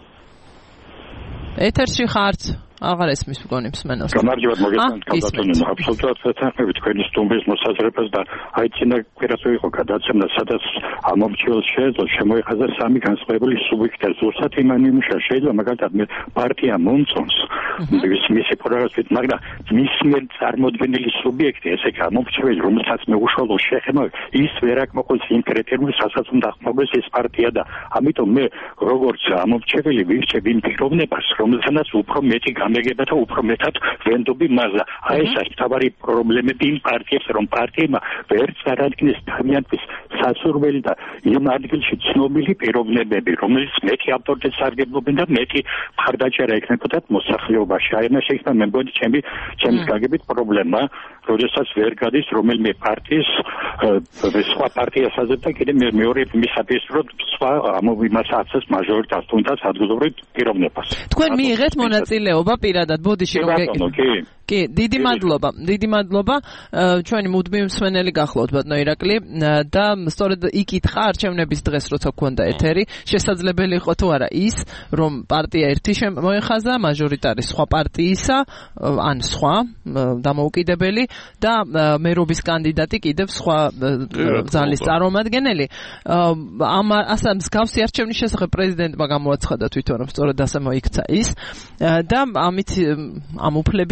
ეთერში ხართ? აღარ ესმის მგონი მსმენელს. გამარჯვებათ, მოგესალმებით, კალბატონო. აბსოლუტურად ვეთანხმებით თქვენი სტუმრის მოსაზრებას და აი წინა კვირას იყო გადაცემა, სადაც ამომრჩეველს შეეძლო შემოეხაზა სამი განსხვავებული სუბიექტი. ზუსტად იმან იმუშა შეიძლება მაგალითად პარტია მომწონს მისი პროგრამით, მაგრამ მის მიერ წარმოდგენილი სუბიექტი, ესე იგი ამომრჩეველი, რომელსაც მე უშუალო შეხება, ის ვერ აკმაყოფილებს იმ კრიტერიუმს, რასაც უნდა ახმოვდეს ეს პარტია და ამიტომ მე როგორც ამომრჩეველი ვირჩევ იმ პიროვნებას, რომელსაც უფრო მეტი მეგება და უფრო მეტად ვენდობი მაზა. აი ეს არის თავარი პრობლემები იმ პარტიებს, რომ პარტიებმა ვერ წარადგინეს თავიანთი სასურველი და იმ ადგილში ცნობილი პიროვნებები, რომელიც მეტი ავტორიტეტს სარგებლობენ და მეტი მხარდაჭერა ექნებოდათ მოსახლეობაში. აი ეს შეიძლება მე მგონი ჩემის გაგებით პრობლემა, როდესაც ვერ გადის რომელიმე პარტიის სხვა პარტიას აზრდა კიდე მეორე მისაპირს, რომ სხვა ამოვიმას აცეს მაჟორიტარს თუნდაც ადგილობრივ პიროვნებას. თქვენ მიიღეთ მონაწილეობა პირადად ბოდიში რომ კი, დიდი მადლობა. ჩვენი მუდმივი მსმენელი გახლავთ ბატონო ირაკლი და სწორედ იკითხა არჩევნების დღეს როცა გქონდა ეთერი, შესაძლებელი იყო თუ არა ის, რომ პარტია ერთი მოეხაზა მაჟორიტარი სხვა პარტიისა, ან სხვა დამოუკიდებელი და მერობის კანდიდატი კიდევ სხვა ძალის წარმომადგენელი. ასე მსგავსი არჩევნის შესახებ პრეზიდენტმა გამოაცხადა თვითონ, რომ სწორედ ასე მოიქცა ის და ამით ამ უფლებით ისარგებლა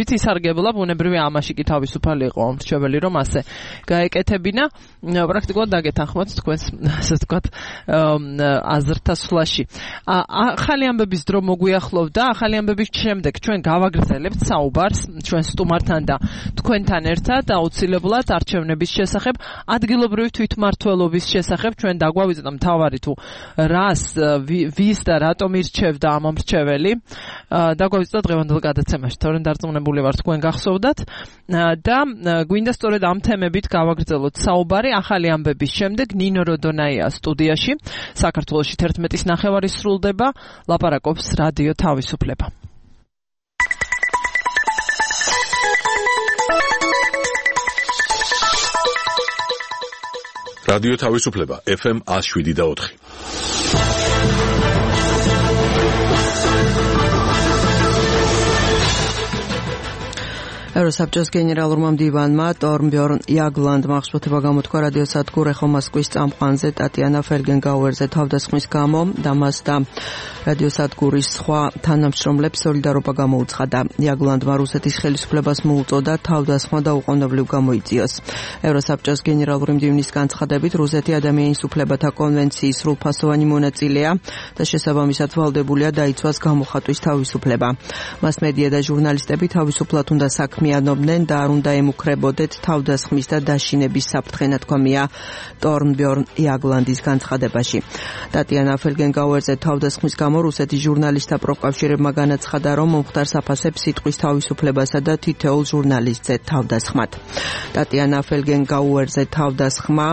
დამოუკიდებლა, ბუნებრივია ამაში კი თავისუფალი იყო ამრჩეველი, რომ ასე გაეკეთებინა. პრაქტიკულად დაგეთანხმოთ თქვენს, ასე ვთქვათ, აზრთა სვლაში. ახალი ამბების დრო მოგვიახლოვდა, ახალი ამბების შემდეგ ჩვენ გავაგრძელებთ საუბარს ჩვენ სტუმართან და თქვენთან ერთად აუცილებლად არჩევნების შესახებ, ადგილობრივი თვითმმართველობის შესახებ ჩვენ დაგვავიწყდა მთავარი თუ რას ვის და რატომ ირჩევდა ამ ამრჩეველი. დაგვავიწყდა დღევანდელ გადაცემაში, თორემ დარწმუნებული ვარ თქვენ გახსოვდათ და გვინდა სწორედ ამ თემებით გავაგრძელოთ საუბარი. ახალი ამბების შემდეგ ნინო როდონაია სტუდიაში, საქართველოში 11:30 სრულდება, ლაპარაკობს რადიო თავისუფლება. რადიო თავისუფლება FM 107.4. ევროსაბჭოს გენერალურმა მდივანმა ტორნბიორნ იაგლანდმა აღშფოთება გამოთქვა რადიო სადგურ ეხო მოსკვის წამყვანზე ტატიანა ფელგენგაუერზე თავდასხმის გამო და მას და რადიო სადგურის სხვა თანამშრომლებს სოლიდარობა გამოუცხადა. იაგლანდმა რუსეთის ხელისუფლებას მოუწოდა თავდასხმა და უყოვნებლივ გამოიწვიოს. ევროსაბჭოს გენერალური მდივნის განცხადებით რუსეთი ადამიანის უფლებათა კონვენციის სრულფასოვანი მონაწილეა და შესაბამისად ვალდებულია დაიცვას გამოხატვის თავისუფლება. მასმედია და ჟურნალისტები თავისუფლად უნდა საქმიანობდნენ და არ უნდა ემუქრებოდეთ თავდასხმის და დაშინების საფრთხე ნათქვამია ტორნბიორნ იაგლანდის განცხადებაში. ტატიანა ფელგენგაუერზე თავდასხმის გამო რუსეთის ჟურნალისტთა პროკავშირებმა განაცხადა, რომ მომხდარს აფასებს სიტყვის თავისუფლებასა და თითოეულ ჟურნალისტზე თავდასხმად. ტატიანა ფელგენგაუერზე თავდასხმა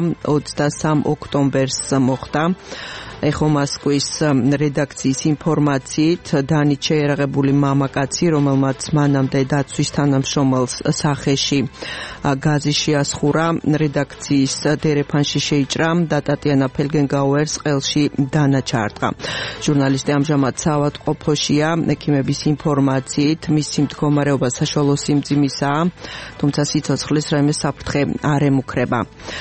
23 ოქტომბერს მოხდა. ეხო მოსკვის რედაქციის ინფორმაციით დანით შეერაღებული მამაკაცი, რომელმაც მანამდე დაცვის თანამშრომელს სახეში გაზი შეასხურა, რედაქციის დერეფანში შეიჭრა და ტატიანა ფელგენგაუერს ყელში დანა ჩაარტყა. ჟურნალისტი ამჟამად საავადმყოფოშია. ექიმების ინფორმაციით მისი მდგომარეობა საშუალო სიმძიმისაა, თუმცა სიცოცხლის რაიმე საფრთხე არ ემუქრება.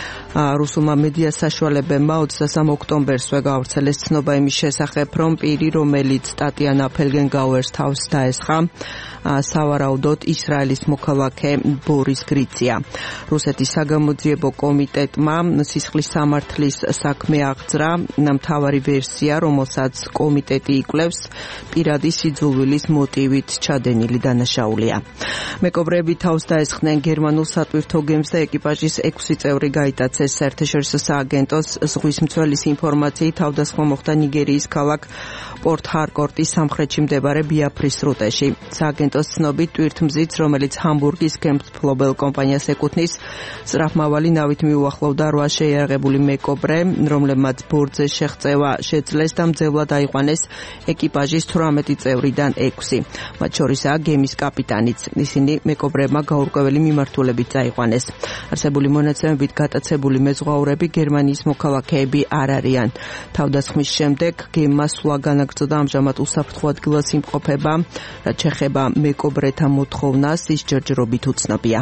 რუსულმა მედია საშუალებებმა 23 ოქტომბერსვე გავრცელეს ცნობა იმის შესახებ, რომ პირი, რომელიც ტატიანა ფელგენგაუერს თავს დაესხა, სავარაუდოდ ისრაელის მოქალაქე ბორის გრიცია. რუსეთის საგამოძიებო კომიტეტმა სისხლის სამართლის საქმე აღძრა. მთავარი ვერსია, რომელსაც კომიტეტი იკვლევს, პირადი სიძულვილის მოტივით ჩადენილი დანაშაულია. მეკობრეები თავს დაესხნენ გერმანულ სატვირთო გემს და ეკიპაჟის 6 წევრი გაიტაცეს. საერთაშორისო სააგენტოს ზღვის მცველის ინფორმაციით თავდასხმა მოხდა ნიგერიის ქალაქ პორტ ჰარკორტის სამხრეთში მდებარე ბიაფრის სრუტეში. სააგენტოს ცნობით ტვირთმზიც, რომელიც ჰამბურგის გემთმფლობელ კომპანიას ეკუთვნის, სწრაფმავალი ნავით მიუახლოვდა 8 შეიარაღებული მეკობრე, რომლებმაც ბორტზე შეღწევა შეძლეს და მძევლად აიყვანეს ეკიპაჟის 18 წევრიდან 6. მათ შორისაა გემის კაპიტანიც. ისინი მეკობრებმა გაურკვეველი მიმართულებით წაიყვანეს. არსებული მონაცემებით გატაცებული მეზღვაურები გერმანიის მოქალაქეები არ არიან. თავდასხმის შემდეგ გემმა სვლა განაგრძო და ამჟამად უსაფრთხო ადგილას იმყოფება, რაც შეეხება მეკობრეთა მოთხოვნას, ის ჯერჯერობით უცნობია.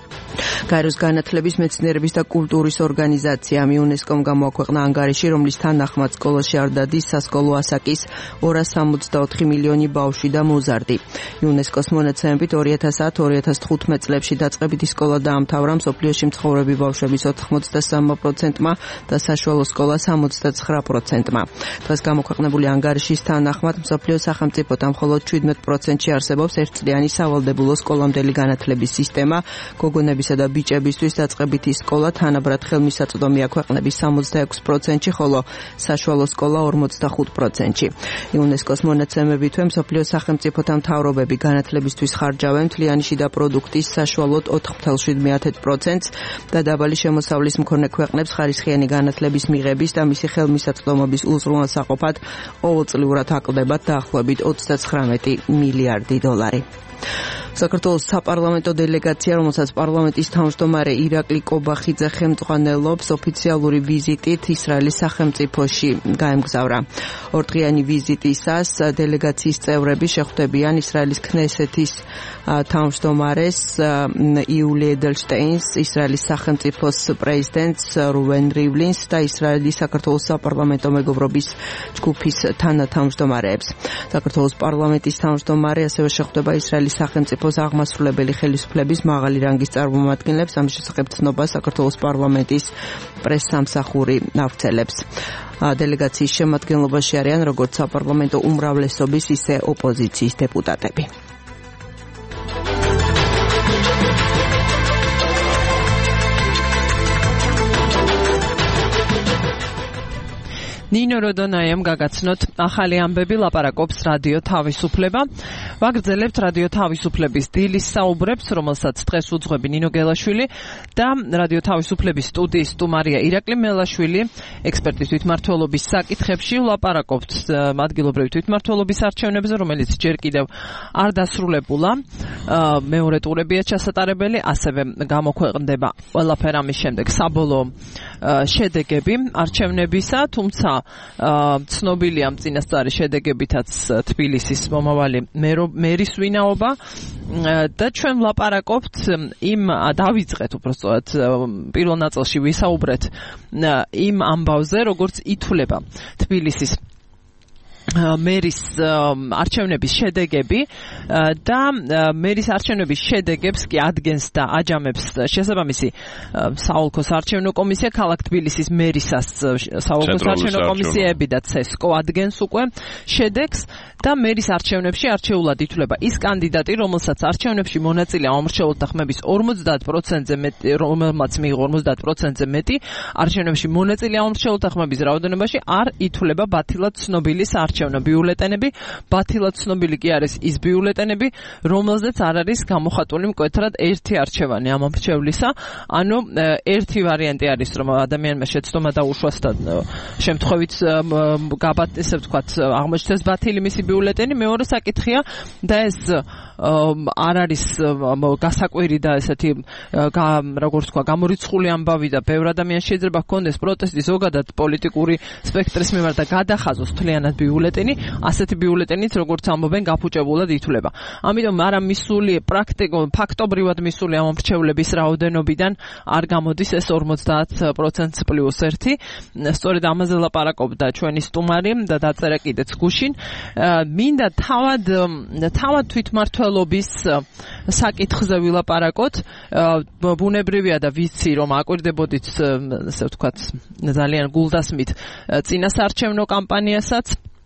გაეროს განათლების, მეცნიერების და კულტურის ორგანიზაციამ იუნესკომ გამოაქვეყნა ანგარიში, რომლის თანახმად სკოლაში არ დადის სასკოლო ასაკის 264 მილიონი ბავშვი და მოზარდი. იუნესკოს მონაცემებით 2010-2015 წლებში დაწყებითი სკოლა დაამთავრა მსოფლიოში მცხოვრები ბავშვების 83%-მა და საშუალო სკოლა 79%-მა. დღეს გამოქვეყნებული ანგარიშის თანახმად მსოფლიოს სახელმწიფოთა მხოლოდ 17%-ში არსებობს ერთწლიანი სავალდებულო სკოლამდელი განათლების სისტემა, გოგონებისა და ბიჭებისთვის დაწყებითი სკოლა თანაბრად ხელმისაწვდომია ქვეყნების 66%-ში, ხოლო საშუალო სკოლა 45%-ში. იუნესკოს მონაცემებითვე მსოფლიოს სახელმწიფოთა მთავრობები განათლებისთვის ხარჯავენ მთლიანი შიდა პროდუქტის საშუალოდ 4.7%-ს და დაბალი შემოსავლის მქონე ქვეყნებს ხარისხიანი განათლების მიღების და მისი ხელმისაწვდომობის უზრუნველსაყოფად ყოველწლიურად აკლდებათ დაახლოებით 39 მილიარდი დოლარი. საქართველოს საპარლამენტო დელეგაცია, რომელსაც პარლამენტის თავმჯდომარე ირაკლი კობახიძე ხელმძღვანელობს, ოფიციალური ვიზიტით ისრაელის სახელმწიფოში გაემგზავრა. ორდღიანი ვიზიტისას დელეგაციის წევრები შეხვდებიან ისრაელის ქნესეთის თავმჯდომარეს იული ედელშტეინს, ისრაელის სახელმწიფოს პრეზიდენტს რუვენ რივლინს და ისრაელის საქართველოს საპარლამენტო მეგობრობის ჯგუფის თანათავმჯდომარეებს. საქართველოს პარლამენტის თავმჯდომარე ასევე შეხვდება ისრაელის სახელმწიფო სახელმწიფოს აღმასრულებელი ხელისუფლების მაღალი რანგის წარმომადგენლებს ამ შესახებ ცნობა საქართველოს პარლამენტის პრესსამსახური ავრცელებს. დელეგაციის შემადგენლობაში არიან როგორც საპარლამენტო უმრავლესობის, ისე ოპოზიციის დეპუტატები. ნინო როდონაიამ გაგაცნოთ ახალი ამბები ლაპარაკობს რადიო თავისუფლება. ვაგრძელებთ რადიო თავისუფლების დილის საუბრებს, რომელსაც დღეს უძღვები ნინო გელაშვილი და რადიო თავისუფლების სტუდიის სტუმარია ირაკლი მელაშვილი. ექსპერტის თვითმმართველობის საკითხებში ვლაპარაკობთ ადგილობრივი თვითმმართველობის არჩევნებზე, რომელიც ჯერ კიდევ არ დასრულებულა. მეორე ტურებია ჩასატარებელი, ასევე გამოქვეყნდება ყველაფერ ამის შემდეგ საბოლოო შედეგები არჩევნებისა, თუმცა ცნობილია ამ წინასწარი შედეგებითაც თბილისის მომავალი მერის ვინაობა და ჩვენ ვლაპარაკობთ დავიწყეთ უბრალოდ პირველ ნაწილში ვისაუბრეთ იმ ამბავზე, როგორც ითვლება თბილისის მერის არჩევნების შედეგები და მერის არჩევნების შედეგებს კი ადგენს და აჯამებს შესაბამისი საოლქოს არჩევნო კომისია, ქალაქ თბილისის მერისას საოლქოს არჩევნო კომისიები და ცესკო ადგენს უკვე შედეგს და მერის არჩევნებში არჩეულად ითვლება ის კანდიდატი, რომელსაც არჩევნებში მონაწილე ამორჩეულთა ხმების 50%-ზე მეტი, რომელმაც მიიღო 50%-ზე მეტი არჩევნებში მონაწილე ამორჩეულთა ხმების რაოდენობაში არ ითვლება ბათილად ცნობილი არჩევნო ბიულეტენები. ბათილად ცნობილი კი არის ის ბიულეტენები, რომელზეც არ არის გამოხატული მკვეთრად ერთი არჩევანი ამ ამორჩევლისა. ანუ ერთი ვარიანტი არის, რომ ადამიანმა შეცდომა დაუშვას და შემთხვევით ესე ვთქვათ, აღმოჩნდეს ბათილი მისი ბიულეტენი. მეორე საკითხია და ეს არ არის გასაკვირი და ესეთი როგორც თქვა გამორიცხული ამბავი და ბევრ ადამიანს შეიძლება ჰქონდეს პროტესტი ზოგადად პოლიტიკური სპექტრის მიმართ და გადახაზოს თლიანად ბიულეტენი, ასეთი ბიულეტენით როგორც ამბობენ გაფუჭებულად ითვლება. ამიტომ არა მისული ფაქტობრივად მისული ამ მრჩევლების რაოდენობიდან არ გამოდის ეს 50% პლუს 1. სწორედ ამაზე ლაპარაკობდა ჩვენი სტუმარი და დაწერა კიდეც გუშინ. მინდა თავად თვითმმართველობის საკითხზე ვილაპარაკოთ. ბუნებრივია და ვიცი, რომ აკვირდებოდით, ასე ვთქვათ, ძალიან გულდასმით წინასარჩევნო კამპანიასაც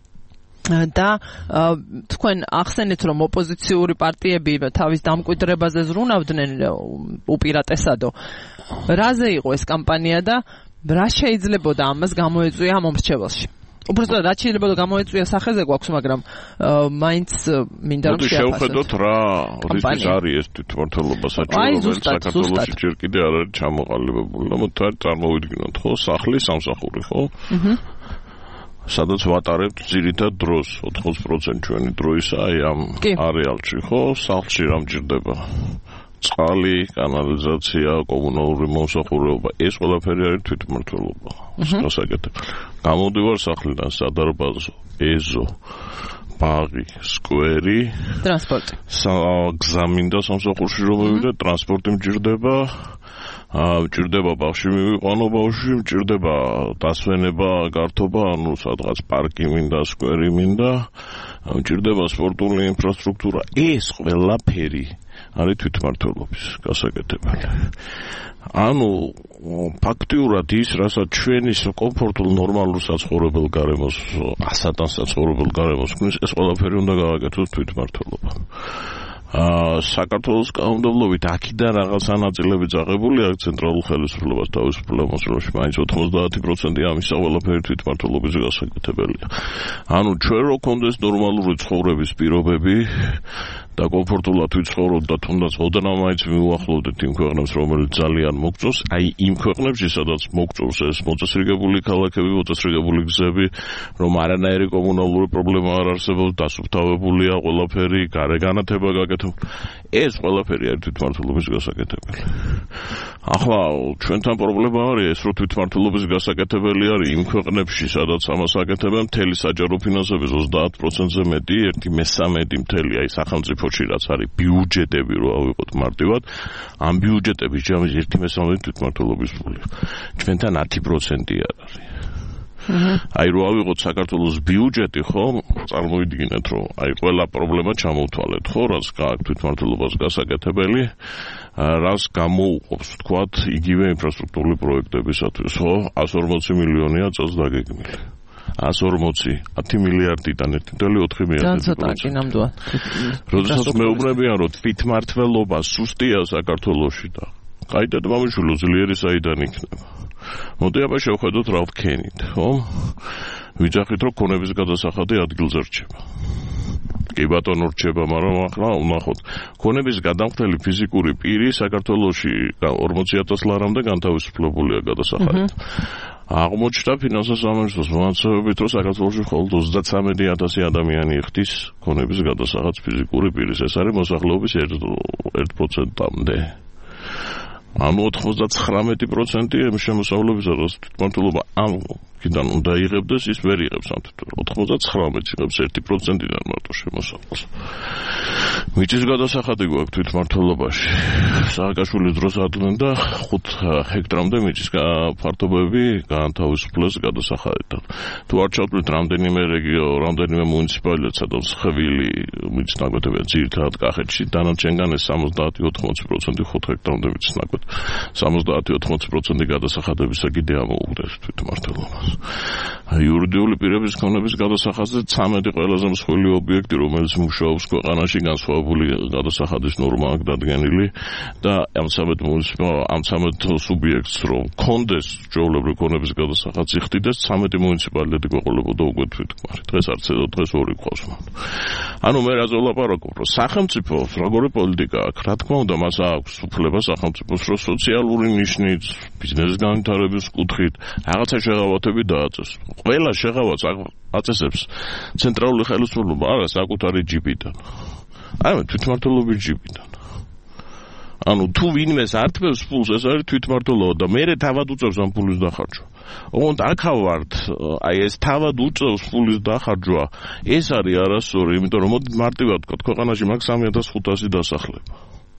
და თქვენ ახსენეთ, რომ ოპოზიციური პარტიები თავის დამკვიდრებაზე ზრუნავდნენ უპირატესადო. რაზე იყო ეს კამპანია და რა შეიძლებოდა ამას გამოეწვია ამ მომრჩეველში? უბრალოდ რაც შეიძლება გამოეწვია სახეზე გვაქვს, მაგრამ მაინც მინდა რომ შევხედოთ რა რითიც არის ეს თვითმმართველობა საჭირო, საქართველოში ჯერ კიდე არ არის ჩამოყალიბებული. მოთარ წარმოვიდგინოთ, ხო, სახლი, სამსახური, ხო? სადაც ვატარებთ ძირითად დროს, 80% ჩვენი დროისა აი ამ არეალში, ხო? სახლში რა მჭირდება? წყალი, კანალიზაცია, კომუნალური მომსახურება, ეს ყველაფერი არის თვითმმართველობა. გასაკეთებელი. გამოდივარ სახლიდან, სადარბაზო, ეზო, ბაღი, სკვერი, ტრანსპორტი. გზამინდა სამსახურში რომ მივიდე, ტრანსპორტი მჭირდება. მჭირდება ბაღში მივიყვანო ბავშვი, მჭირდება დასვენება, გართობა, ანუ სადღაც პარკი მინდა, სკვერი მინდა, მჭირდება სპორტული ინფრასტრუქტურა. ეს ყველაფერი არის თვითმმართველობის გასაკეთებელი. ანუ ფაქტიურად ის, რასაც ჩვენ ის კომფორტულ ნორმალურ საცხოვრებელ გარემოს, ასატან საცხოვრებელ გარემოს ქმნის, ეს ყველაფერი უნდა გავაკეთოთ თვითმმართველობამ. საქართველოს კანონმდებლობით აქედან რაღაცა ნაწილები წაღებული აქვს ცენტრალურ ხელისუფლებას თავისუფლებას, მაინც 90% ამისა ყველაფერი თვითმმართველობის გასაკეთებელია. ანუ ჩვენ რო გქონდეს ნორმალური ცხოვრების პირობები და კომფორტულად ვიცხოვროთ და თუნდაც ოდნავ მაინც მივუახლოვდეთ იმ ქვეყნებს, რომელიც ძალიან მოგწონს, აი იმ ქვეყნებში, სადაც მოგწონს ეს მოწესრიგებული ქალაქები, მოწესრიგებული გზები, რომ არანაირი კომუნალური პრობლემა არ არსებობს, დასუფთავებულია ყველაფერი, გარეგანათება გაკეთებული. ეს ყველაფერი არის თვითმმართველობის გასაკეთებელი. ახლა ჩვენთან პრობლემა არის ეს, რომ თვითმმართველობის გასაკეთებელი არის იმ ქვეყნებში, სადაც ამას აკეთებენ, მთელი საჯარო ფინანსების 30%-ზე მეტი, 1/3 მთელი აი სახელმწიფოში რაც არის ბიუჯეტები რო ავიღოთ მარტივად, ამ ბიუჯეტების ჯამის 1/3 თვითმმართველობის ფულია. ჩვენთან 10% არ არის. აი რო ავიღოთ საქართველოს ბიუჯეტი, ხო, წარმოიდგინეთ, რომ აი ყველა პრობლემა ჩამოვთვალეთ, ხო, რაც გააქვთ თვითმმართველობას გასაკეთებელი, რას გამოუყოფს, ვთქვათ, იგივე ინფრასტრუქტურული პროექტებისათვის, ხო, 140 მილიონია წელს დაგეგმილი. 140, 10 მილიარდიდან 1.4 მილიარდი. ნამდვილად. როდესაც მეუბნებიან, რომ თვითმმართველობა სუსტია საქართველოში და კაი დედმამიშვილი ძლიერი საიდან იქნება. მოდი აბა შევხედოთ რა ვქენით, ხო? ვიძახით, რომ ქონების გადასახადი ადგილზე რჩება. კი ბატონო რჩება, მაგრამ ახლა ვნახოთ. ქონების გადამხდელი ფიზიკური პირი საქართველოში 40,000 ლარამდე განთავისუფლებულია გადასახადით. აღმოჩნდა ფინანსთა სამინისტროს მონაცემებით, რომ საქართველოში მხოლოდ 33,000 ადამიანი იხდის ქონების გადასახადს ფიზიკური პირის. ეს არის მოსახლეობის 1%-მდე. ანუ 99% შემოსავლების თვითმმართველობა ამ კიდან უნდა იღებდეს, ის ვერ იღებს ამ 99 იღებს 1%-დან მარტო შემოსავალს. მიწის გადასახადი გვაქვს თვითმმართველობაში. სააკაშვილი დროს ადლენ და 5 ჰექტრამდე მიწის ფართობები განთავისუფლეს გადასახადიდან. თუ არ ჩავთვლით რამდენიმე რეგიო, რამდენიმე მუნიციპალიტეტსა და მსხვილი მიწის ნაკვეთებია ძირითადად კახეთში, დანარჩენგან ეს 70-80% 5 ჰექტრამდე მიწის ნაკვეთ. 70-80% გადასახადების კიდე ამოუგდეს თვითმმართველობას. იურიდიული პირების ქონების გადასახადზე 13 ყველაზე მსხვილი ობიექტი, რომელიც მუშაობს ქვეყანაში, განსხვავებული გადასახადის ნორმა აქვს დადგენილი და ამ 13 სუბიექტს რომ კონდეს ჩვეულებრივი ქონების გადასახადს იხდიდეს 13 მუნიციპალიტეტი გვეყოლებოდა უკვე თვითქმარი. დღეს არც დღეს ორი ყავს მან. ანუ მე რაზე ვლაპარაკობ, რომ სახელმწიფოს როგორი პოლიტიკა აქვს, რა თქმა უნდა, მას აქვს უფლება სახელმწიფოს რომ სოციალური ნიშნით, ბიზნესის განვითარების კუთხით რაღაცა შეღავათები დააწეს. ყველა შეღავათს აწესებს ცენტრალური ხელისუფლება, არა საკუთარი ჯიბიდან. არა თვითმმართველობის ჯიბიდან. ანუ თუ ვინმეს ართმევს ფულს, ეს არის თვითმმართველობა და მე თავად უწევს ამ ფულის დახარჯვა. ოღონდ აქა ვართ, აი ეს თავად უწევს ფულის დახარჯვა, ეს არის არასწორი, იმიტომ რომ მოდი მარტივად ვთქვათ, ქვეყანაში მაქვს 3,500 დასახლება.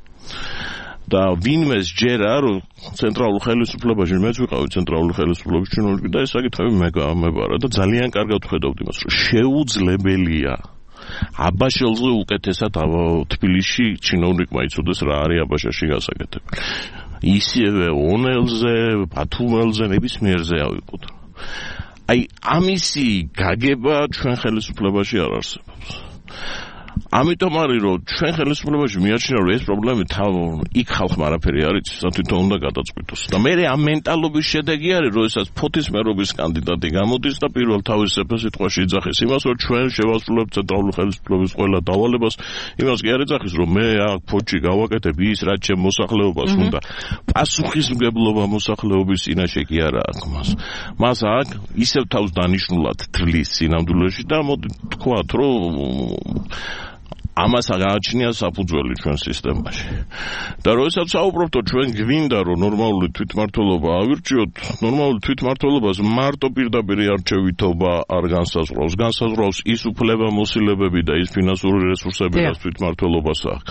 და ვინმეს ჯერა, რომ ცენტრალურ ხელისუფლებაში მეც ვიყავი ცენტრალურ ხელისუფლების ჩინოვნიკი და ეს საკითხები მებარა და ძალიან კარგად ვხედავდი მას, რომ შეუძლებელია აბაშელზე უკეთესად თბილისში ჩინოვნიკმა იცოდეს რა არის აბაშაში გასაკეთებელი. ისევე ონელზე, ბათუმელზე, ნებისმიერზე ავიყოთ. აი ამისი გაგება ჩვენ ხელისუფლებაში არ არსებობს. ამიტომ არის რომ ჩვენ ხელისუფლებაში მიაჩნია რომ ეს პრობლემები იქ ხალხმა არაფერი არ იცის, თვითონ უნდა გადაწყვიტოს. და მე ამ მენტალობის შედეგი არის რომ ესაც ფოთის მერობის კანდიდატი გამოდის და პირველ თავის სიტყვაში იძახის იმას, რომ ჩვენ შევასრულებთ ცენტრალური ხელისუფლების ყველა დავალებას, იმას კი არ იძახის, რომ მე აქ ფოთში გავაკეთებ ის, რაც ჩემ მოსახლეობას უნდა. პასუხისმგებლობა მოსახლეობის წინაშე კი არა აქვს მას. მას აქ ისევ თავს დანიშნულად თვლის სინამდვილეში და მოდი თქვათ, რომ ამას გააჩნია საფუძველი ჩვენ სისტემაში. და როდესაც საუბრობთ, ჩვენ გვინდა რომ ნორმალური თვითმმართველობა ავირჩიოთ, ნორმალური თვითმმართველობას მარტო პირდაპირ არჩევითობა არ განსაზღვრავს. განსაზღვრავს ის უფლება-მოსილებები და ის ფინანსური რესურსები, რაც თვითმმართველობას აქვს.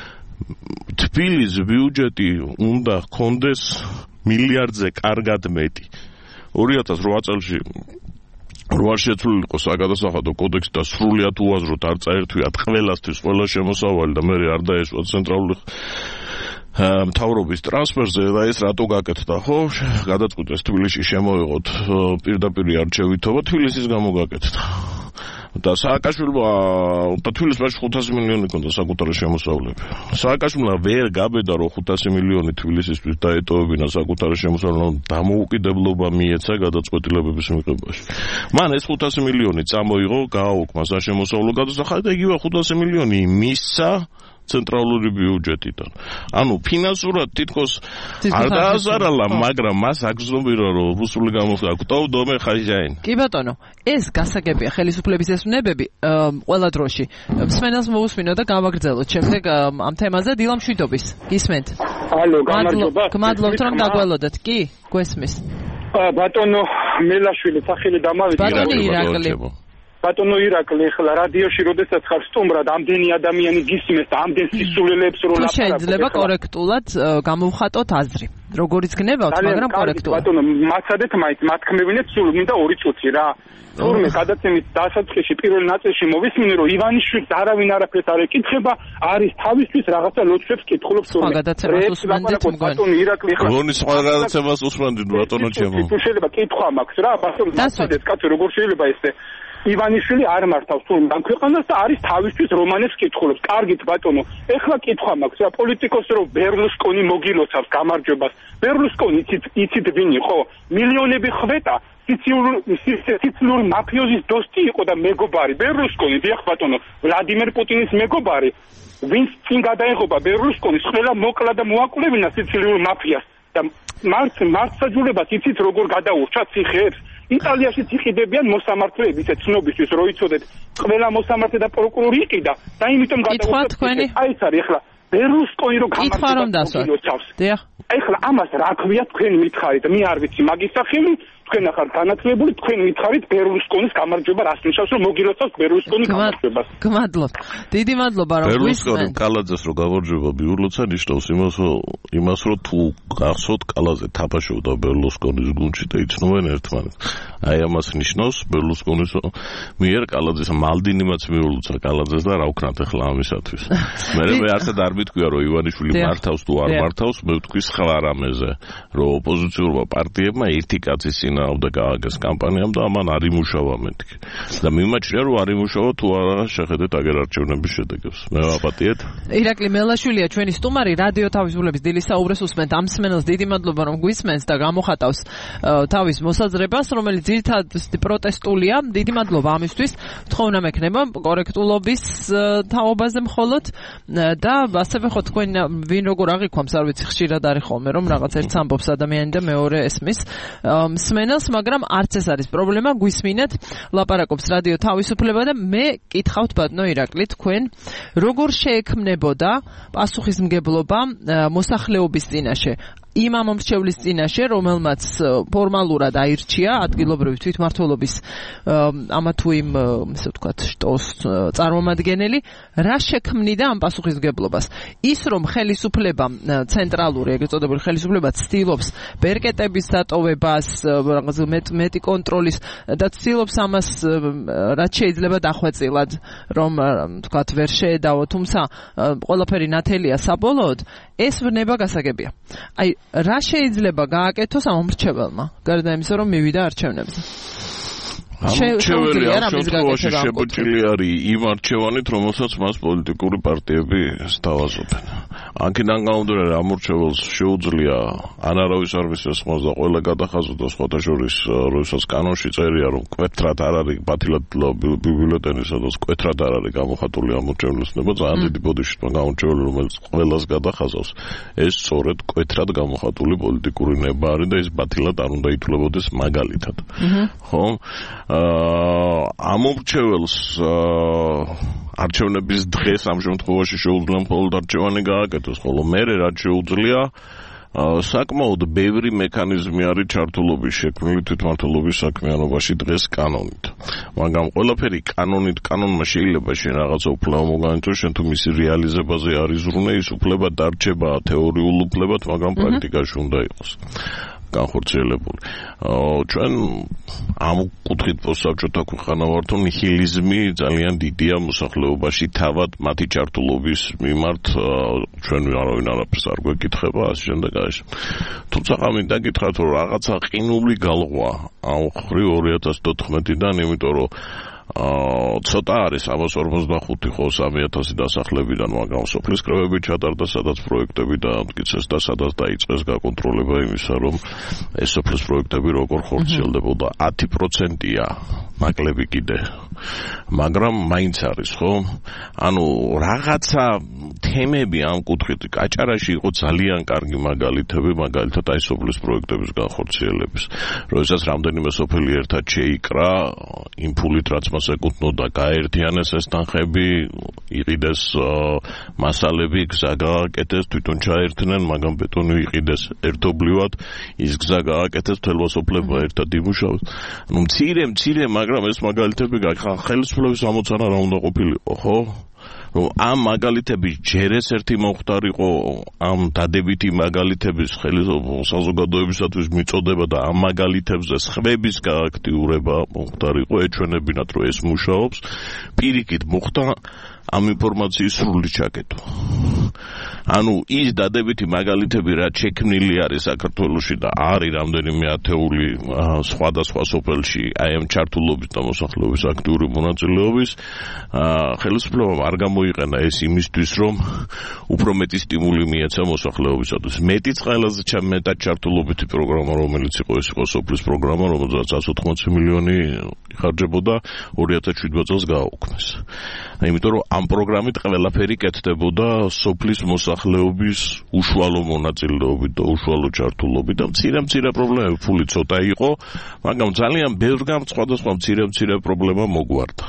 თბილისის ბიუჯეტი უნდა ჰქონდეს მილიარდზე კარგად მეტი. 2008 წელში რო არ შეცვლილიყო საგადასახადო კოდექსი და სრულიად უაზროდ არ წაერთვიათ ყველასთვის ყველა შემოსავალი და მე არ დაეშვა ცენტრალური მთავრობის ტრანსფერზე და ეს რატო გაკეთდა, ხო? გადაწყვიტეს თბილისში შემოიღოთ პირდაპირ არჩევითობა, თბილისის გამო გაკეთდა. და სააკაშვილმა და თბილისში 500 მილიონი ქონდა საკუთარი შემოსავლები. სააკაშვილმა ვერ გაბედა რომ 500 მილიონი თბილისისთვის დაეტოვებინა საკუთარი შემოსავლები, დამოუკიდებლობა მიეცა გადაწყვეტილებების მიღებაში. მან ეს 500 მილიონი წამოიღო, გააუქმა საშემოსავლო გადასახადი და იგივე 500 მილიონი მისცა ცენტრალური ბიუჯეტიდან. ანუ ფინანსურად თითქოს არ დააზარალა, მაგრამ მას აგზნობირა რომ რუსული გამოხდა დომე ხაჟაინ. კი ბატონო, ეს გასაგებია ხელისუფლების ეს უნებები ყველა დროში. მსმენელს მოусმინო და გავაგრძელოთ შემდეგ ამ თემაზე დილა მშვიდობის. გისმენთ? ალო, გამარჯობა. გმადლობთ რომ დაგველოდეთ. კი, გვესმის. ბატონო მელაშვილი სახელი დამავიწყდა. ბატონი ირაკლი. ბატონო ირაკლი ახლა რადიოში როდესაც ხარ სტუმრად ამდენი ადამიანი გისმენს და ამდენ სისულელებს რო ლაპარაკობ შეიძლება კორექტულად გამოვხატოთ აზრი როგორიც გნებავთ მაგრამ კორექტულად ბატონო მაცადეთ მაინც მათქმევინეთ სულ მინდა 2 წუთი რა თურმე გადაცემის დასაწყისში პირველ ნაწილში მოვისმინე რომ ივანიშვილს არავინ არაფერს არ ეკითხება არის თავისთვის რაღაცა ლოცვებს კითხულობს თურმე გადაცემას უსმენდით ბატონო ირაკლი ხარ რონის გადაცემას უსმენდით ბატონო ჩემო შეიძლება კითხვა მაქვს რა ბატონო მაცადეთ კაცო როგორ შეიძლება ესე ივანიშვილი არ მართავს თუ ამ ქვეყანას და არის თავისთვის რომანებს კითხულობს. კარგით ბატონო, ეხლა კითხვა მაქვს რა პოლიტიკოსს რომ ბერლუსკონი მოგილოცავს გამარჯვებას. ბერლუსკონი იცით ვინ იყო? მილიონები ხვეტა სიცილიური მაფიოზის დოსტი იყო და მეგობარი. ბერლუსკონი დიახ ბატონო, ვლადიმერ პუტინის მეგობარი. ვინც წინ გადაეღობა ბერლუსკონის ყველა მოკლა და მოაკვლევინა სიცილიურ მაფიას და მართსაჯულებას იცით როგორ გადაურჩა ციხეებს. იტალიაშიც იყიდებიან მოსამართლეები ისე ცნობისთვის რო იცოდეთ ყველა მოსამართლე და პროკურორი იყიდა და იმიტომ გადაურჩა აი ეს არის ახლა ბერლუსკონი რო გამარჯვებას დიახ ახლა ამას რა ქვია თქვენ მითხარით მე არ ვიცი მაგის სახელი თქვენ ახლა განათლებული თქვენ მითხარით ბერლუსკონის გამარჯვება რას ნიშნავს რომ მოგილოცავს ბერლუსკონის გამარჯვებას გმადლობთ დიდი მადლობა რომ ბერლუსკონი კალაძეს რო გამარჯვება მიულოცა ნიშნავს იმას რომ თუ გახსოვთ კალაძე თაფაშობდა ბერლუსკონის გუნდში და იცნობენ ერთმანეთს აი ამას ნიშნავს ბერლუსკონის მიერ კალაძეს მალდინიმაც მიულოცა კალაძეს და რა ვქნათ ახლა ამისათვის მე არცად არ მითქვია რომ ივანიშვილი მართავს თუ არ მართავს მე ვთქვი სხვა რამეზე რომ ოპოზიციურმა პარტიებმა ერთი კაცის და გააგეს კამპანიამ და ამან არ იმუშავა მეთქი და მიმაჩნია რომ არ იმუშავა თუ არა შეხედეთ აგერ არჩევნების შედეგებს მე ვაპატიეთ ირაკლი მელაშვილია ჩვენი სტუმარი რადიო თავისუფლების დილის საუბრებს უსმენთ ამ სმენელს დიდი მადლობა რომ გვისმენს და გამოხატავს თავის მოსაზრებას რომელიც ძირითადად პროტესტულია დიდი მადლობა ამისთვის თხოვნა მექნება კორექტულობის თაობაზე მხოლოდ და ასევე ხო თქვენ ვინ როგორ აღიქვამს არ ვიცი ხშირად არის ხოლმე რომ რაღაც ერთს ამბობს ადამიანი და მეორე ესმის სმენელს, მაგრამ არც ეს არის პრობლემა, გვისმინეთ, ლაპარაკობს რადიო თავისუფლება და მე კითხავთ ბატონო ირაკლი თქვენ როგორ შეექმნებოდა პასუხისმგებლობა მოსახლეობის წინაშე იმ ამომრჩევლის წინაშე, რომელმაც ფორმალურად აირჩია ადგილობრივი თვითმმართველობის ამა თუ იმ, ესე ვთქვათ, შტოს წარმომადგენელი, რა შექმნიდა ამ პასუხისმგებლობას? ის რომ ხელისუფლება ცენტრალური, ეგრეთ წოდებული ხელისუფლება ცდილობს ბერკეტების დატოვებას, რაღაც მეტი კონტროლის და ცდილობს ამას რაც შეიძლება დახვეწილად, რომ ვთქვათ, ვერ შეედაო, თუმცა ყველაფერი ნათელია საბოლოოდ, ეს ვნება გასაგებია. აი რა შეიძლება გააკეთოს ამ მომრჩეველმა გარდა იმისა რომ მივიდა არჩევნებზე ამრჩეველი ამ შემთხვევაში შეფუჭილი არის იმ არჩევანით რომელსაც მას პოლიტიკური პარტიები სთავაზობენ აქედან გამომდინარე ამრჩეველს შეუძლია ანარავის არ მისესხმოს და ყველა გადახაზოს სხვათა შორის როდესაც კანონში წერია რომ კვეთრად არ არის ბათილად ბიბლიოთეკაში სადაც კვეთრად არ არის გამოხატული ამრჩევლის ნება ძალიან დიდი ბოდიში გამორჩეული რომელიც ყველას გადახაზავს ეს სწორედ კვეთრად გამოხატული პოლიტიკური ნება არის და ეს ბათილად არ უნდა ითვლებოდეს მაგალითად ხო ამომრჩეველს არჩევნების დღეს ამ შემთხვევაში შეუძლია მხოლოდ არჩევანი გააკეთოს, ხოლო მერე რაც შეუძლია საკმაოდ ბევრი მექანიზმი არის ჩართულობის შექმნილი თვითმმართველობის საქმიანობაში დღეს კანონით. მაგრამ ყველაფერი კანონმა შეიძლება შენ რაღაცა უფლება მოგანიჭოს, შენ თუ მისი რეალიზებაზე არის ზრუნე, ის უფლება დარჩება თეორიულ უფლებად, მაგრამ პრაქტიკაში უნდა იყოს. განხორციელებული. ჩვენ ამ კუთხით პოსტსაბჭოთა ქვეყანა ვართ, ნიჰილიზმი ძალიან დიდია მოსახლეობაში, თავად მათი ჩართულობის მიმართ ჩვენ არავინ არაფერს არ გვეკითხება, ასე შემდეგ ასე. თუმცა მინდა გითხრათ, რომ რაღაცა ყინული გალღვა ამ 2014-დან, იმიტომ რომ ცოტა არის 145 ხო 3000 დასახლებიდან, მაგრამ სოფლის კრებები ჩატარდა, სადაც პროექტები დაამტკიცეს და სადაც დაიწყეს გაკონტროლება იმისა, რომ ეს სოფლის პროექტები როგორ ხორციელდებოდა. 10%-ია ნაკლები კიდე. მაგრამ მაინც არის, ხო? ანუ რაღაცა თემები ამ კუთხით კაჭარაში იყო ძალიან კარგი მაგალითები, მაგალითად აი სოფლის პროექტების განხორციელების. როდესაც რამდენიმე სოფელი ერთად შეიკრა, იმ ფულით რაც მას ეკუთვნოდა, გაერთიანეს ეს თანხები, იყიდეს მასალები, გზა გააკეთეს, თვითონ ჩაერთნენ, მაგრამ ბეტონი იყიდეს ერთობლივად, ის გზა გააკეთეს, მთელმა სოფლებმა ერთად იმუშავეს. ნუ მცირე, მაგრამ ეს მაგალითები ხელისუფლების ამოცანა რა უნდა ყოფილიყო, ხო? ამ მაგალითების ჯერ ეს ერთი მომხდარიყო, ამ დადებითი მაგალითების საზოგადოებისათვის მიწოდება და ამ მაგალითებზე სხვების გააქტიურება მომხდარიყო, ეჩვენებინათ, რომ ეს მუშაობს, პირიქით მოხდა ამ ინფორმაციის სრული ჩაკეტვა. ანუ ის დადებითი მაგალითები რაც შექმნილი არის საქართველოში და არის რამდენიმე ათეული სხვადასხვა სოფელში აი ამ ჩართულობის და მოსახლეობის აქტიური მონაწილეობის, ხელისუფლებამ არ გამოიყენა ეს იმისთვის, რომ უფრო მეტი სტიმული მიეცა მოსახლეობისათვის. მეტიც ყველაზე მეტად ჩართულობითი პროგრამა, რომელიც იყო, ეს იყო სოფლის პროგრამა, რომელზეც 180 მილიონი იხარჯებოდა 2017 წელს გააუქმეს. იმიტომ რომ ამ პროგრამით ყველაფერი კეთდებოდა სოფლის მოსახლეობის უშუალო მონაწილეობით და უშუალო ჩართულობით და მცირე პრობლემები, ფული ცოტა იყო, მაგრამ ძალიან ბევრგან სხვადასხვა მცირე პრობლემა მოგვარდა.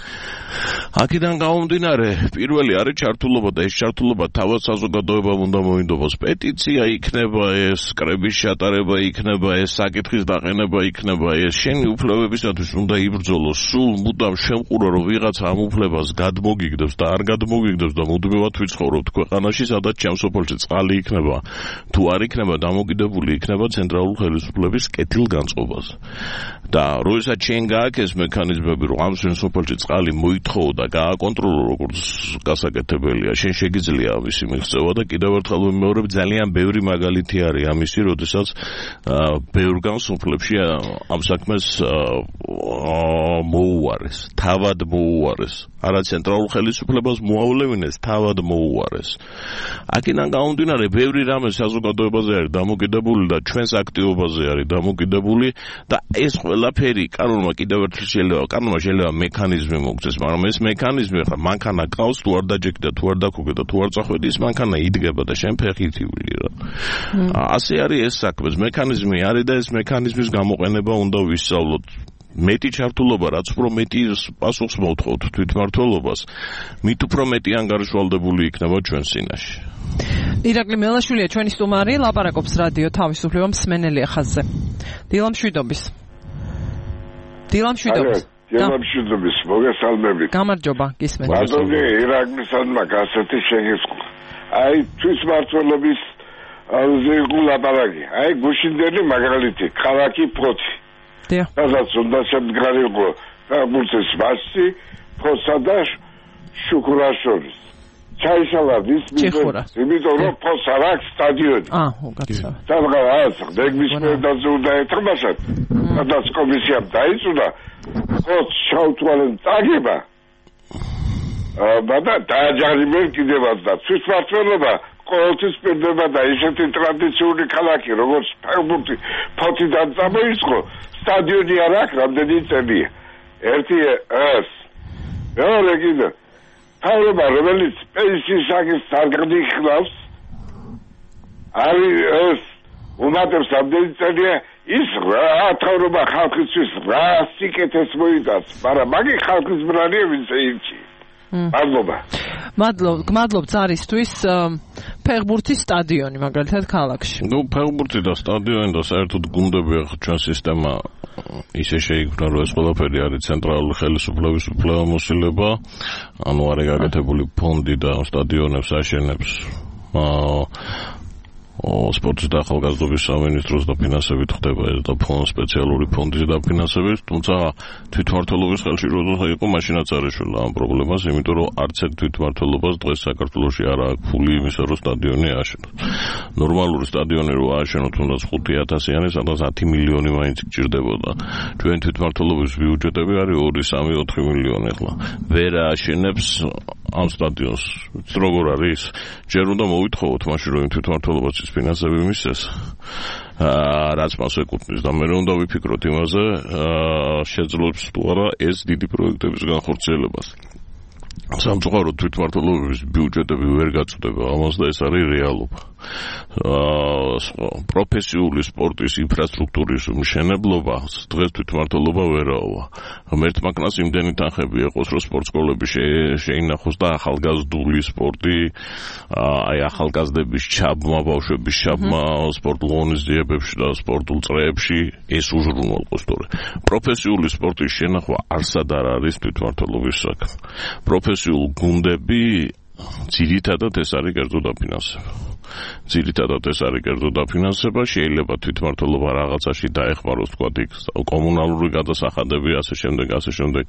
აქედან გამომდინარე, პირველი არის ჩართულობა და ეს ჩართულობა თავად საზოგადოებამ უნდა მოინდომოს. პეტიცია იქნება, ეს კრების ჩატარება იქნება, ეს საკითხის დაყენება იქნება, ეს შენი უფლებებისათვის უნდა იბრძოლოს. სულ მუდამ შემყურა, რომ ვიღაცა ამ უფლებას გადმოგიგდებს და არ გადმოგიგდებს და მუდმივად ვიცხოვრობთ ქვეყანაში, სადაც ჩემსოფელში წყალი იქნება, თუ არ იქნება დამოკიდებული იქნება ცენტრალური ხელისუფლების კეთილგანწყობაზე. და როდესაც შენ გააკეთეს მექანიზმები, რომ ამ სოფელში წყალი მოითხოვო და გააკონტროლო როგორც გასაკეთებელია, შენ შეგიძლია ამისი მიღწევა და კიდევ ერთხელ ვიმეორებ, ძალიან ბევრი მაგალითი არის ამისი, როდესაც ბევრგან სოფლებში ამ საქმეს მოუარეს, თავად მოუარეს. არა ცენტრალურ ხელისუფლებას მოავლევინეს, თავად მოუარეს. აქედან გამომდინარე, ბევრი რამე საზოგადოებაზე არის დამოკიდებული და ჩვენს აქტივობაზე არის დამოკიდებული და ეს ყველაფერი კანონმა კიდევ ერთხელ შეიძლება მექანიზმი მოგწეს, მაგრამ ეს მექანიზმი ხა მანქანა ყავს, თუ არ დაჯექდა, თუ არ დაქუგე და თუ არ წახვედი, ის მანქანა იდგება და შენ ფეხით ივლიე რა. ასე არის ეს საქმე, მექანიზმი არის და ეს მექანიზმის გამოყენება უნდა ვისწავლოთ. მეტი ჩართულობა, რაც უფრო მეტი პასუხს მოთხოვთ თვითმმართველობას, მით უფრო მეტი ანგარიშვალდებული იქნება ჩვენ წინაშე. ირაკლი მელაშვილია ჩვენი სტუმარი, ლაპარაკობს რადიო თავისუფლება მსმენელი ხაზზე. დილამშვიდობის. დილამშვიდობის, მოგესალმებით. გამარჯობა, გისმენთ. ბატონი ირაკლისადმა გასეთი შეგისყვა. აი თვითმმართველობის ზეგულ ლაპარაკი. აი გუშინდელი მაგალითი, ქალაქი ფოთი. სადაც უნდა შემდგარიყო ფეხბურთის მასში, ფოთსა და შუქურას შორის. ჩაიშალა ის იმიტომ რომ ფოთს არ აქვს სტადიონი. უკაცრავად. სადღაც დეგმის პერდაზე უნდა ეთამაშოთ. სადაც კომისიამ დაიწუნა ფოთს ჩაუთვალენ წაგება. და დააჯარიმენ კიდევაც და თვითმმართველობა ყოველთვის პირდება და ისეთი ტრადიციული ქალაქი, როგორც ფოთიდან წამოიწყო, სტადიონი არ აქვს, რამდენი წელია. ერთი ეს. მეორე კიდე თავრობა, რომელიც პენსიის საკითხს არ ხნავს, არის ეს უმატებს რამდენი წელია, ის რა თავრობა ხალხისთვის რა სიკეთეს მოიტანს, მაგრამ მაგი ხალხის ბრალია ვინც ეირჩი. მადლობა. გმადლობ цаრისთვის ფეხბურთის სტადიონი მაგალითად ქალაქში. ნუ ფეხბურთი და სტადიონი და საერთოდ გუნდები ჩვენ სისტემა ისე შეიქმნა, რომ ეს ყველაფერი არის ცენტრალური ხელისუფლების უფლებამოსილება, ანუ არის გაკეთებული ფონდი და სტადიონებს აშენებს სპორტის და ახალგაზრდობის სამინისტროს დაფინანსებით ხდება ეს და სპეციალური ფონდის დაფინანსებით, თუმცა თვითმმართველობის ხელში როდესაც იყო მაშინაც არ ეშველა ამ პრობლემას, იმიტომ რომ არც ერთ თვითმმართველობას დღეს საქართველოში არ აქვს ფული იმისა, რომ სტადიონი ააშენოს. ნორმალური სტადიონი რო ააშენოთ, თუნდაც 5,000-იანი, სადაც 10 მილიონი მაინც გჭირდებოდა. ჩვენ თვითმმართველობის ბიუჯეტები არის 2-3-4 მილიონი ახლა. ვერ ააშენებს ამ სტადიონს. როგორ არის? ჯერ უნდა მოვითხოვოთ მაშინ რომ თვითმმართველობას ფინანსები მისცეს, რაც მას ეკუთვნის და მე უნდა ვიფიქროთ იმაზე, შეძლებს თუ არა ეს დიდი პროექტების განხორციელებას. სამწუხაროდ თვითმმართველობის ბიუჯეტები ვერ გაწუდება ამას და ეს არის რეალობა. პროფესიული სპორტის ინფრასტრუქტურის მშენებლობა დღეს თვითმმართველობა ვერაოა. ღმერთმა კნას იმდენი თანხები ეყოს, რომ სპორტსკოლები შეინახოს და ახალგაზრდული სპორტი, აი ახალგაზრდების ჩაბმა, ბავშვების ჩაბმა სპორტულ ღონისძიებებში და სპორტულ წრეებში ეს უზრუნველყოს თორე. პროფესიული სპორტის შენახვა არსად არ არის თვითმმართველობის საქმე. პროფესიულ გუნდები ძირითადად ეს არის კერძო დაფინანსება. შეიძლება თვითმმართველობა რაღაცაში დაეხმაროს, თქვა იქ კომუნალური გადასახადები, ასე შემდეგ.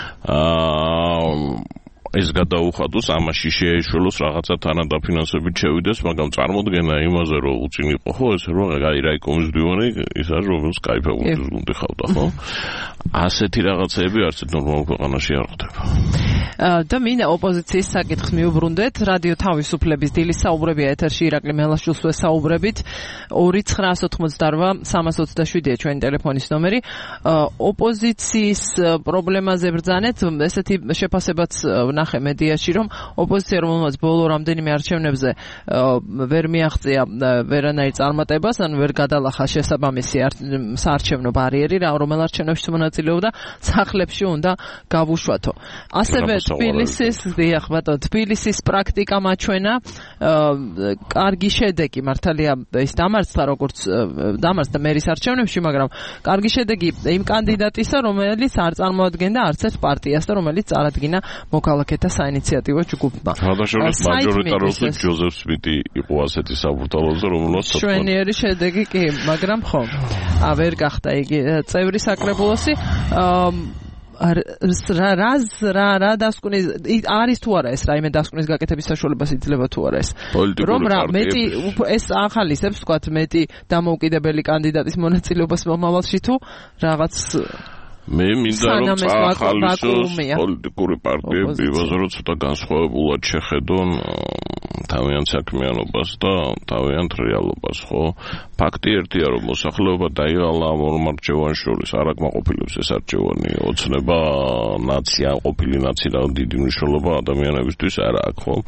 ეს გადაუხადოს, ამაში შეეშველოს რაღაცა თანადაფინანსებით შევიდეს, მაგრამ წარმოდგენა იმაზე, რომ უწინ იყო, ხო, ესე რომ რაიკომის მდივანი ის არის, რომელს კაიფებულის გუნდი ხავდა, ხო? ასეთი რაღაცები არც ნორმალურ ქვეყანაში არ ხდება. და მინდა ოპოზიციის საკითხს მიუბრუნდეთ. რადიო თავისუფლების დილის საუბრებია ეთერში, ირაკლი მელაშვილს ვესაუბრებით. 2988-327-ია ჩვენი ტელეფონის ნომერი. ოპოზიციის პრობლემაზე ბრძანეთ, ესეთი შეფასებაც ნახე მედიაში, რომ ოპოზიცია, რომელმაც ბოლო რამდენიმე არჩევნებზე ვერ მიაღწია ვერანაირ წარმატებას, ან ვერ გადალახა შესაბამისი საარჩევნო ბარიერი, რომელ არჩევნებში მონაწილეობდა, სახლებში უნდა გავუშვათო. ასევე თბილისის პრაქტიკა მაჩვენა, კარგი შედეგი, მართალია ის დამარცხდა მერის არჩევნებში, მაგრამ კარგი შედეგი იმ კანდიდატისა, რომელიც არ წარმოადგენდა არც ერთ პარტიას და რომელიც წარადგინა მოქალაქეთა საინიციატივო ჯგუფმა. გადაშენების მაჟორიტარული ჯოზეფ სმიტი იყო ასეთი საბურთალოზე, რომელსაც შვენიერი შედეგი კი, მაგრამ ხო, ვერ გახდა იგი წევრი საკრებულოსი. რა დასკვნის არის თუ არა ეს რაიმე დასკვნის გაკეთების საშუალებას იძლევა თუ არა ეს რომ მეტი ეს ახალისებს ვთქვათ მეტი დამოუკიდებელი კანდიდატის მონაწილეობას მომავალში თუ რაღაც მე მინდა რომ ახალისოს პოლიტიკური პარტიები ვაზრობ ცოტა განსხვავებულად შეხედონ თავიანთ საქმიანობას და თავიანთ რეალობას, ხო? ფაქტი ერთია, რომ მოსახლეობა დაიღალა ამ არჩევანს შორის, არ აკმაყოფილებს ეს არჩევანი, ოცნება ნაცია, ყოფილი ნაცია და დიდი მნიშვნელობა ადამიანებისთვის არ აქვს, ხო?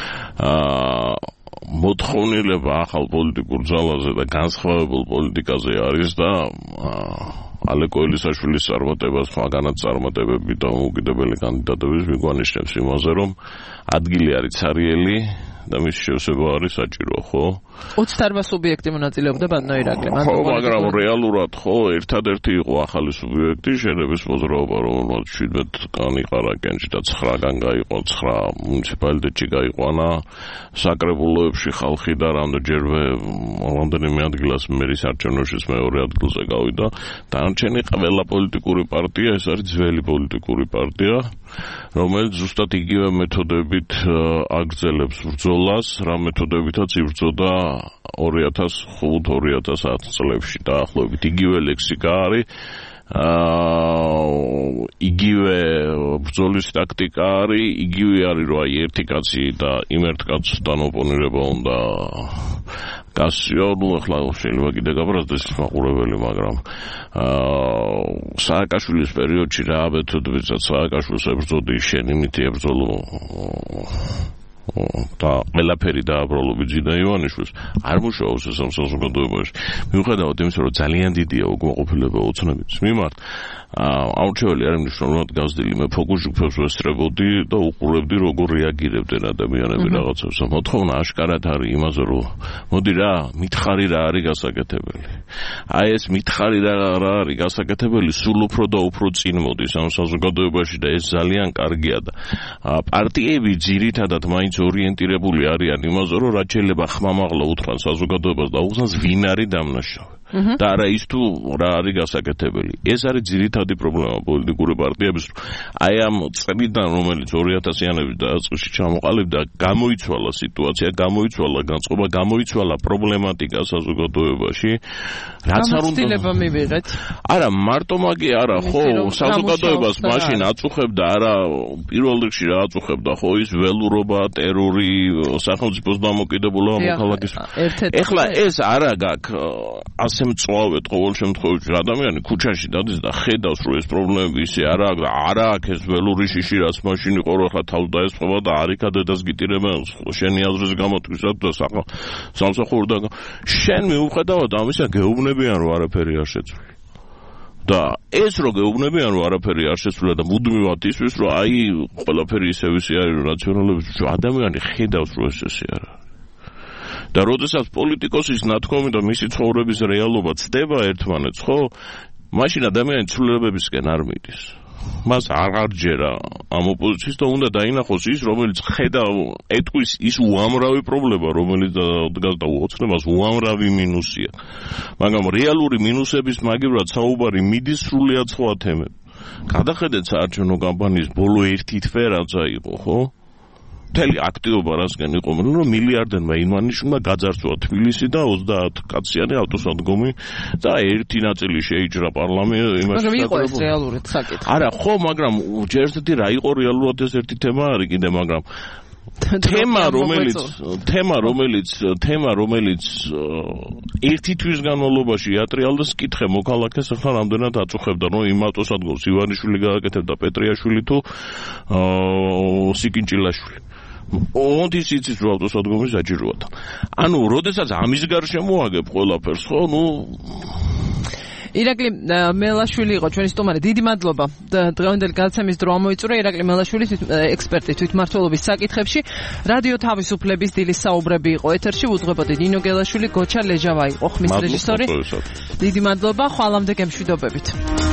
მოთხოვნილება ახალ პოლიტიკურ ძალაზე და განსხვავებულ პოლიტიკაზე არის და ალეკო ელისაშვილის წარმატებას, მაგანაც წარმატებები და უმოკიდებელი კანდიდატების მიგვანიშნებს იმაზე, რომ ადგილი არის ცარიელი და მის შევსება არის საჭირო, ხო? 28 სუბიექტი მონაწილეობდა ბატონო ირაკლი. ხო, მაგრამ რეალურად ხო, ერთადერთი იყო ახალი სუბიექტი, შენების მოძრაობა, რომელმაც 17 კანი ყარაკენჭი და 9-გან გაიყო, 9 მუნიციპალიტეტში გაიყვანა, საკრებულოებში ხალხი და რამდენიმე ადგილას მერის არჩევნებშიც მეორე ადგილზე გავიდა. დანარჩენი ყველა პოლიტიკური პარტია, ეს არის ძველი პოლიტიკური პარტია, რომელიც ზუსტად იგივე მეთოდებით აგრძელებს ბრძოლას, რა მეთოდებითაც იბრძოდა 2005-2010 წლებში დაახლოებით იგივე ლექსიკა არის, იგივე ბრძოლის ტაქტიკა არის, იგივე არის, რომ აი ერთი კაცი და იმ ერთ კაცთან ოპონირება უნდა გასიო, ნუ ახლა შეიძლება კიდე გაბრაზდეს მაყურებელი, მაგრამ სააკაშვილის პერიოდში რა მეთოდებითაც სააკაშვილს ებრძოდი, შენ იმით ებრძოლო და ყველაფერი დააბრალო ბიძინა ივანიშვილს არ მუშაობს ეს საზოგადოებაში. მიუხედავად იმისა, რომ ძალიან დიდია უკმაყოფილება ოცნების მიმართ, აუჩველი არ მნიშვნელოვნად გაზრდილი მე ფოკუს ჯგუფებს ვესწრებოდი და უყურებდი როგორ რეაგირებდნენ ადამიანები რაღაცებს. მოთხოვნა აშკარად არის იმაზე, რომ მოდი რა, მითხარი რა არის გასაკეთებელი. აი ეს მითხარი რა არის გასაკეთებელი, სულ უფრო და უფრო წინ მოდის ამ საზოგადოებაში და ეს ძალიან კარგია და პარტიები ძირითადად მაინც ორიენტირებული არიან იმაზე, რომ რაც შეიძლება ხმამაღლა უთხრან საზოგადოებას და უხსნას ვინ არის დამნაშავე. და არა ის თუ რა არის გასაკეთებელი. ეს არის ძირითადი პრობლემა პოლიტიკური პარტიების, აი ამ წლიდან, რომელიც 2000-იანების დაწყებაში ჩამოყალიბდა, გამოიცვალა სიტუაცია, გამოიცვალა განწყობა, გამოიცვალა პრობლემატიკა საზოგადოებაში. რაც არ უნდა მივიღეთ. არა, მარტო მაგი არა, ხო, საზოგადოებას მაშინ აწუხებდა, არა, პირველ რიგში რა აწუხებდა, ხო, ის ველურობა, ტერორი, სახელმწიფოს დამოკიდებულება მოქალაქის. ეხლა ეს არა გაქვს ისე მწვავედ ყოველ შემთხვევაში ადამიანი ქუჩაში დადის და ხედავს რომ ეს პრობლემები ისე არა აქ ეს ველური შიში რაც მაშინ იყო რომ ახლა თავს დაესწრება და არიქა დედას გიტირებენ შენი აზრის გამოთქვისად და სამსახურიდან შენ მიუხედავად ამისა გეუბნებიან რომ არაფერი არ შეცვლი და ეს რო გეუბნებიან რომ არაფერი არ შეცვლილა და მუდმივად ისვის რომ აი ყველაფერი ისე ვისი არის რომ ნაციონალიზმის ადამიანი ხედავს რომ ეს ესე არ არის და როდესაც პოლიტიკოსის ნათქვამი და მისი ცხოვრების რეალობა ცდება ერთმანეთს ხო მაშინ ადამიანი ცვლილებებისკენ არ მიდის მას აღარ ჯერა ამ ოპოზიციის და უნდა დაინახოს ის რომელიც ეტყვის ის უამრავი პრობლემა რომელიც დგას და უოცნებას უამრავი მინუსია მაგრამ რეალური მინუსების მაგივრად საუბარი მიდის სრულიად სხვა თემები გადახედეთ საარჩევნო კამპანიის ბოლო ერთი თვე რაც აიყო ხო მთელი აქტივობა რასგან იყო რომ მილიარდერმა იმანიშვილმა გაძარცვა თბილისი და 30 კაციანი ავტოსადგომი და ერთი ნაწილი შეიჭრა პარლამენტში მაგრამ იყო ეს რეალურად საკითხი არა ხო მაგრამ ჯერჯერობით რა იყო რეალურად ეს ერთი თემა არის კიდე მაგრამ თემა რომელიც ერთი თვის განმავლობაში ატრიალდა სკითხე მოქალაქეს ახლა რამდენად აწუხებდა რომ იმ ავტოსადგომს ივანიშვილი გააკეთებდა პეტრიაშვილი თუ სიკინჭილაშვილი ონდის იცის რომ ავტოსადგომი საჭიროა. ანუ, როდესაც ამის გარშემო აგებ ყველაფერს, ხო, ირაკლი მელაშვილი იყო ჩვენი სტუმარი. დიდი მადლობა. დღევანდელი გადაცემის დრო ამოიწურა ირაკლი მელაშვილი ექსპერტი თვითმმართველობის საკითხებში. რადიო თავისუფლების დილის საუბრები იყო ეთერში. უძღვებოდი ნინო გელაშვილი, გოჩა ლეჟავა იყო ხმის რეჟისორი. დიდი მადლობა. ხვალამდე გემშვიდობებით.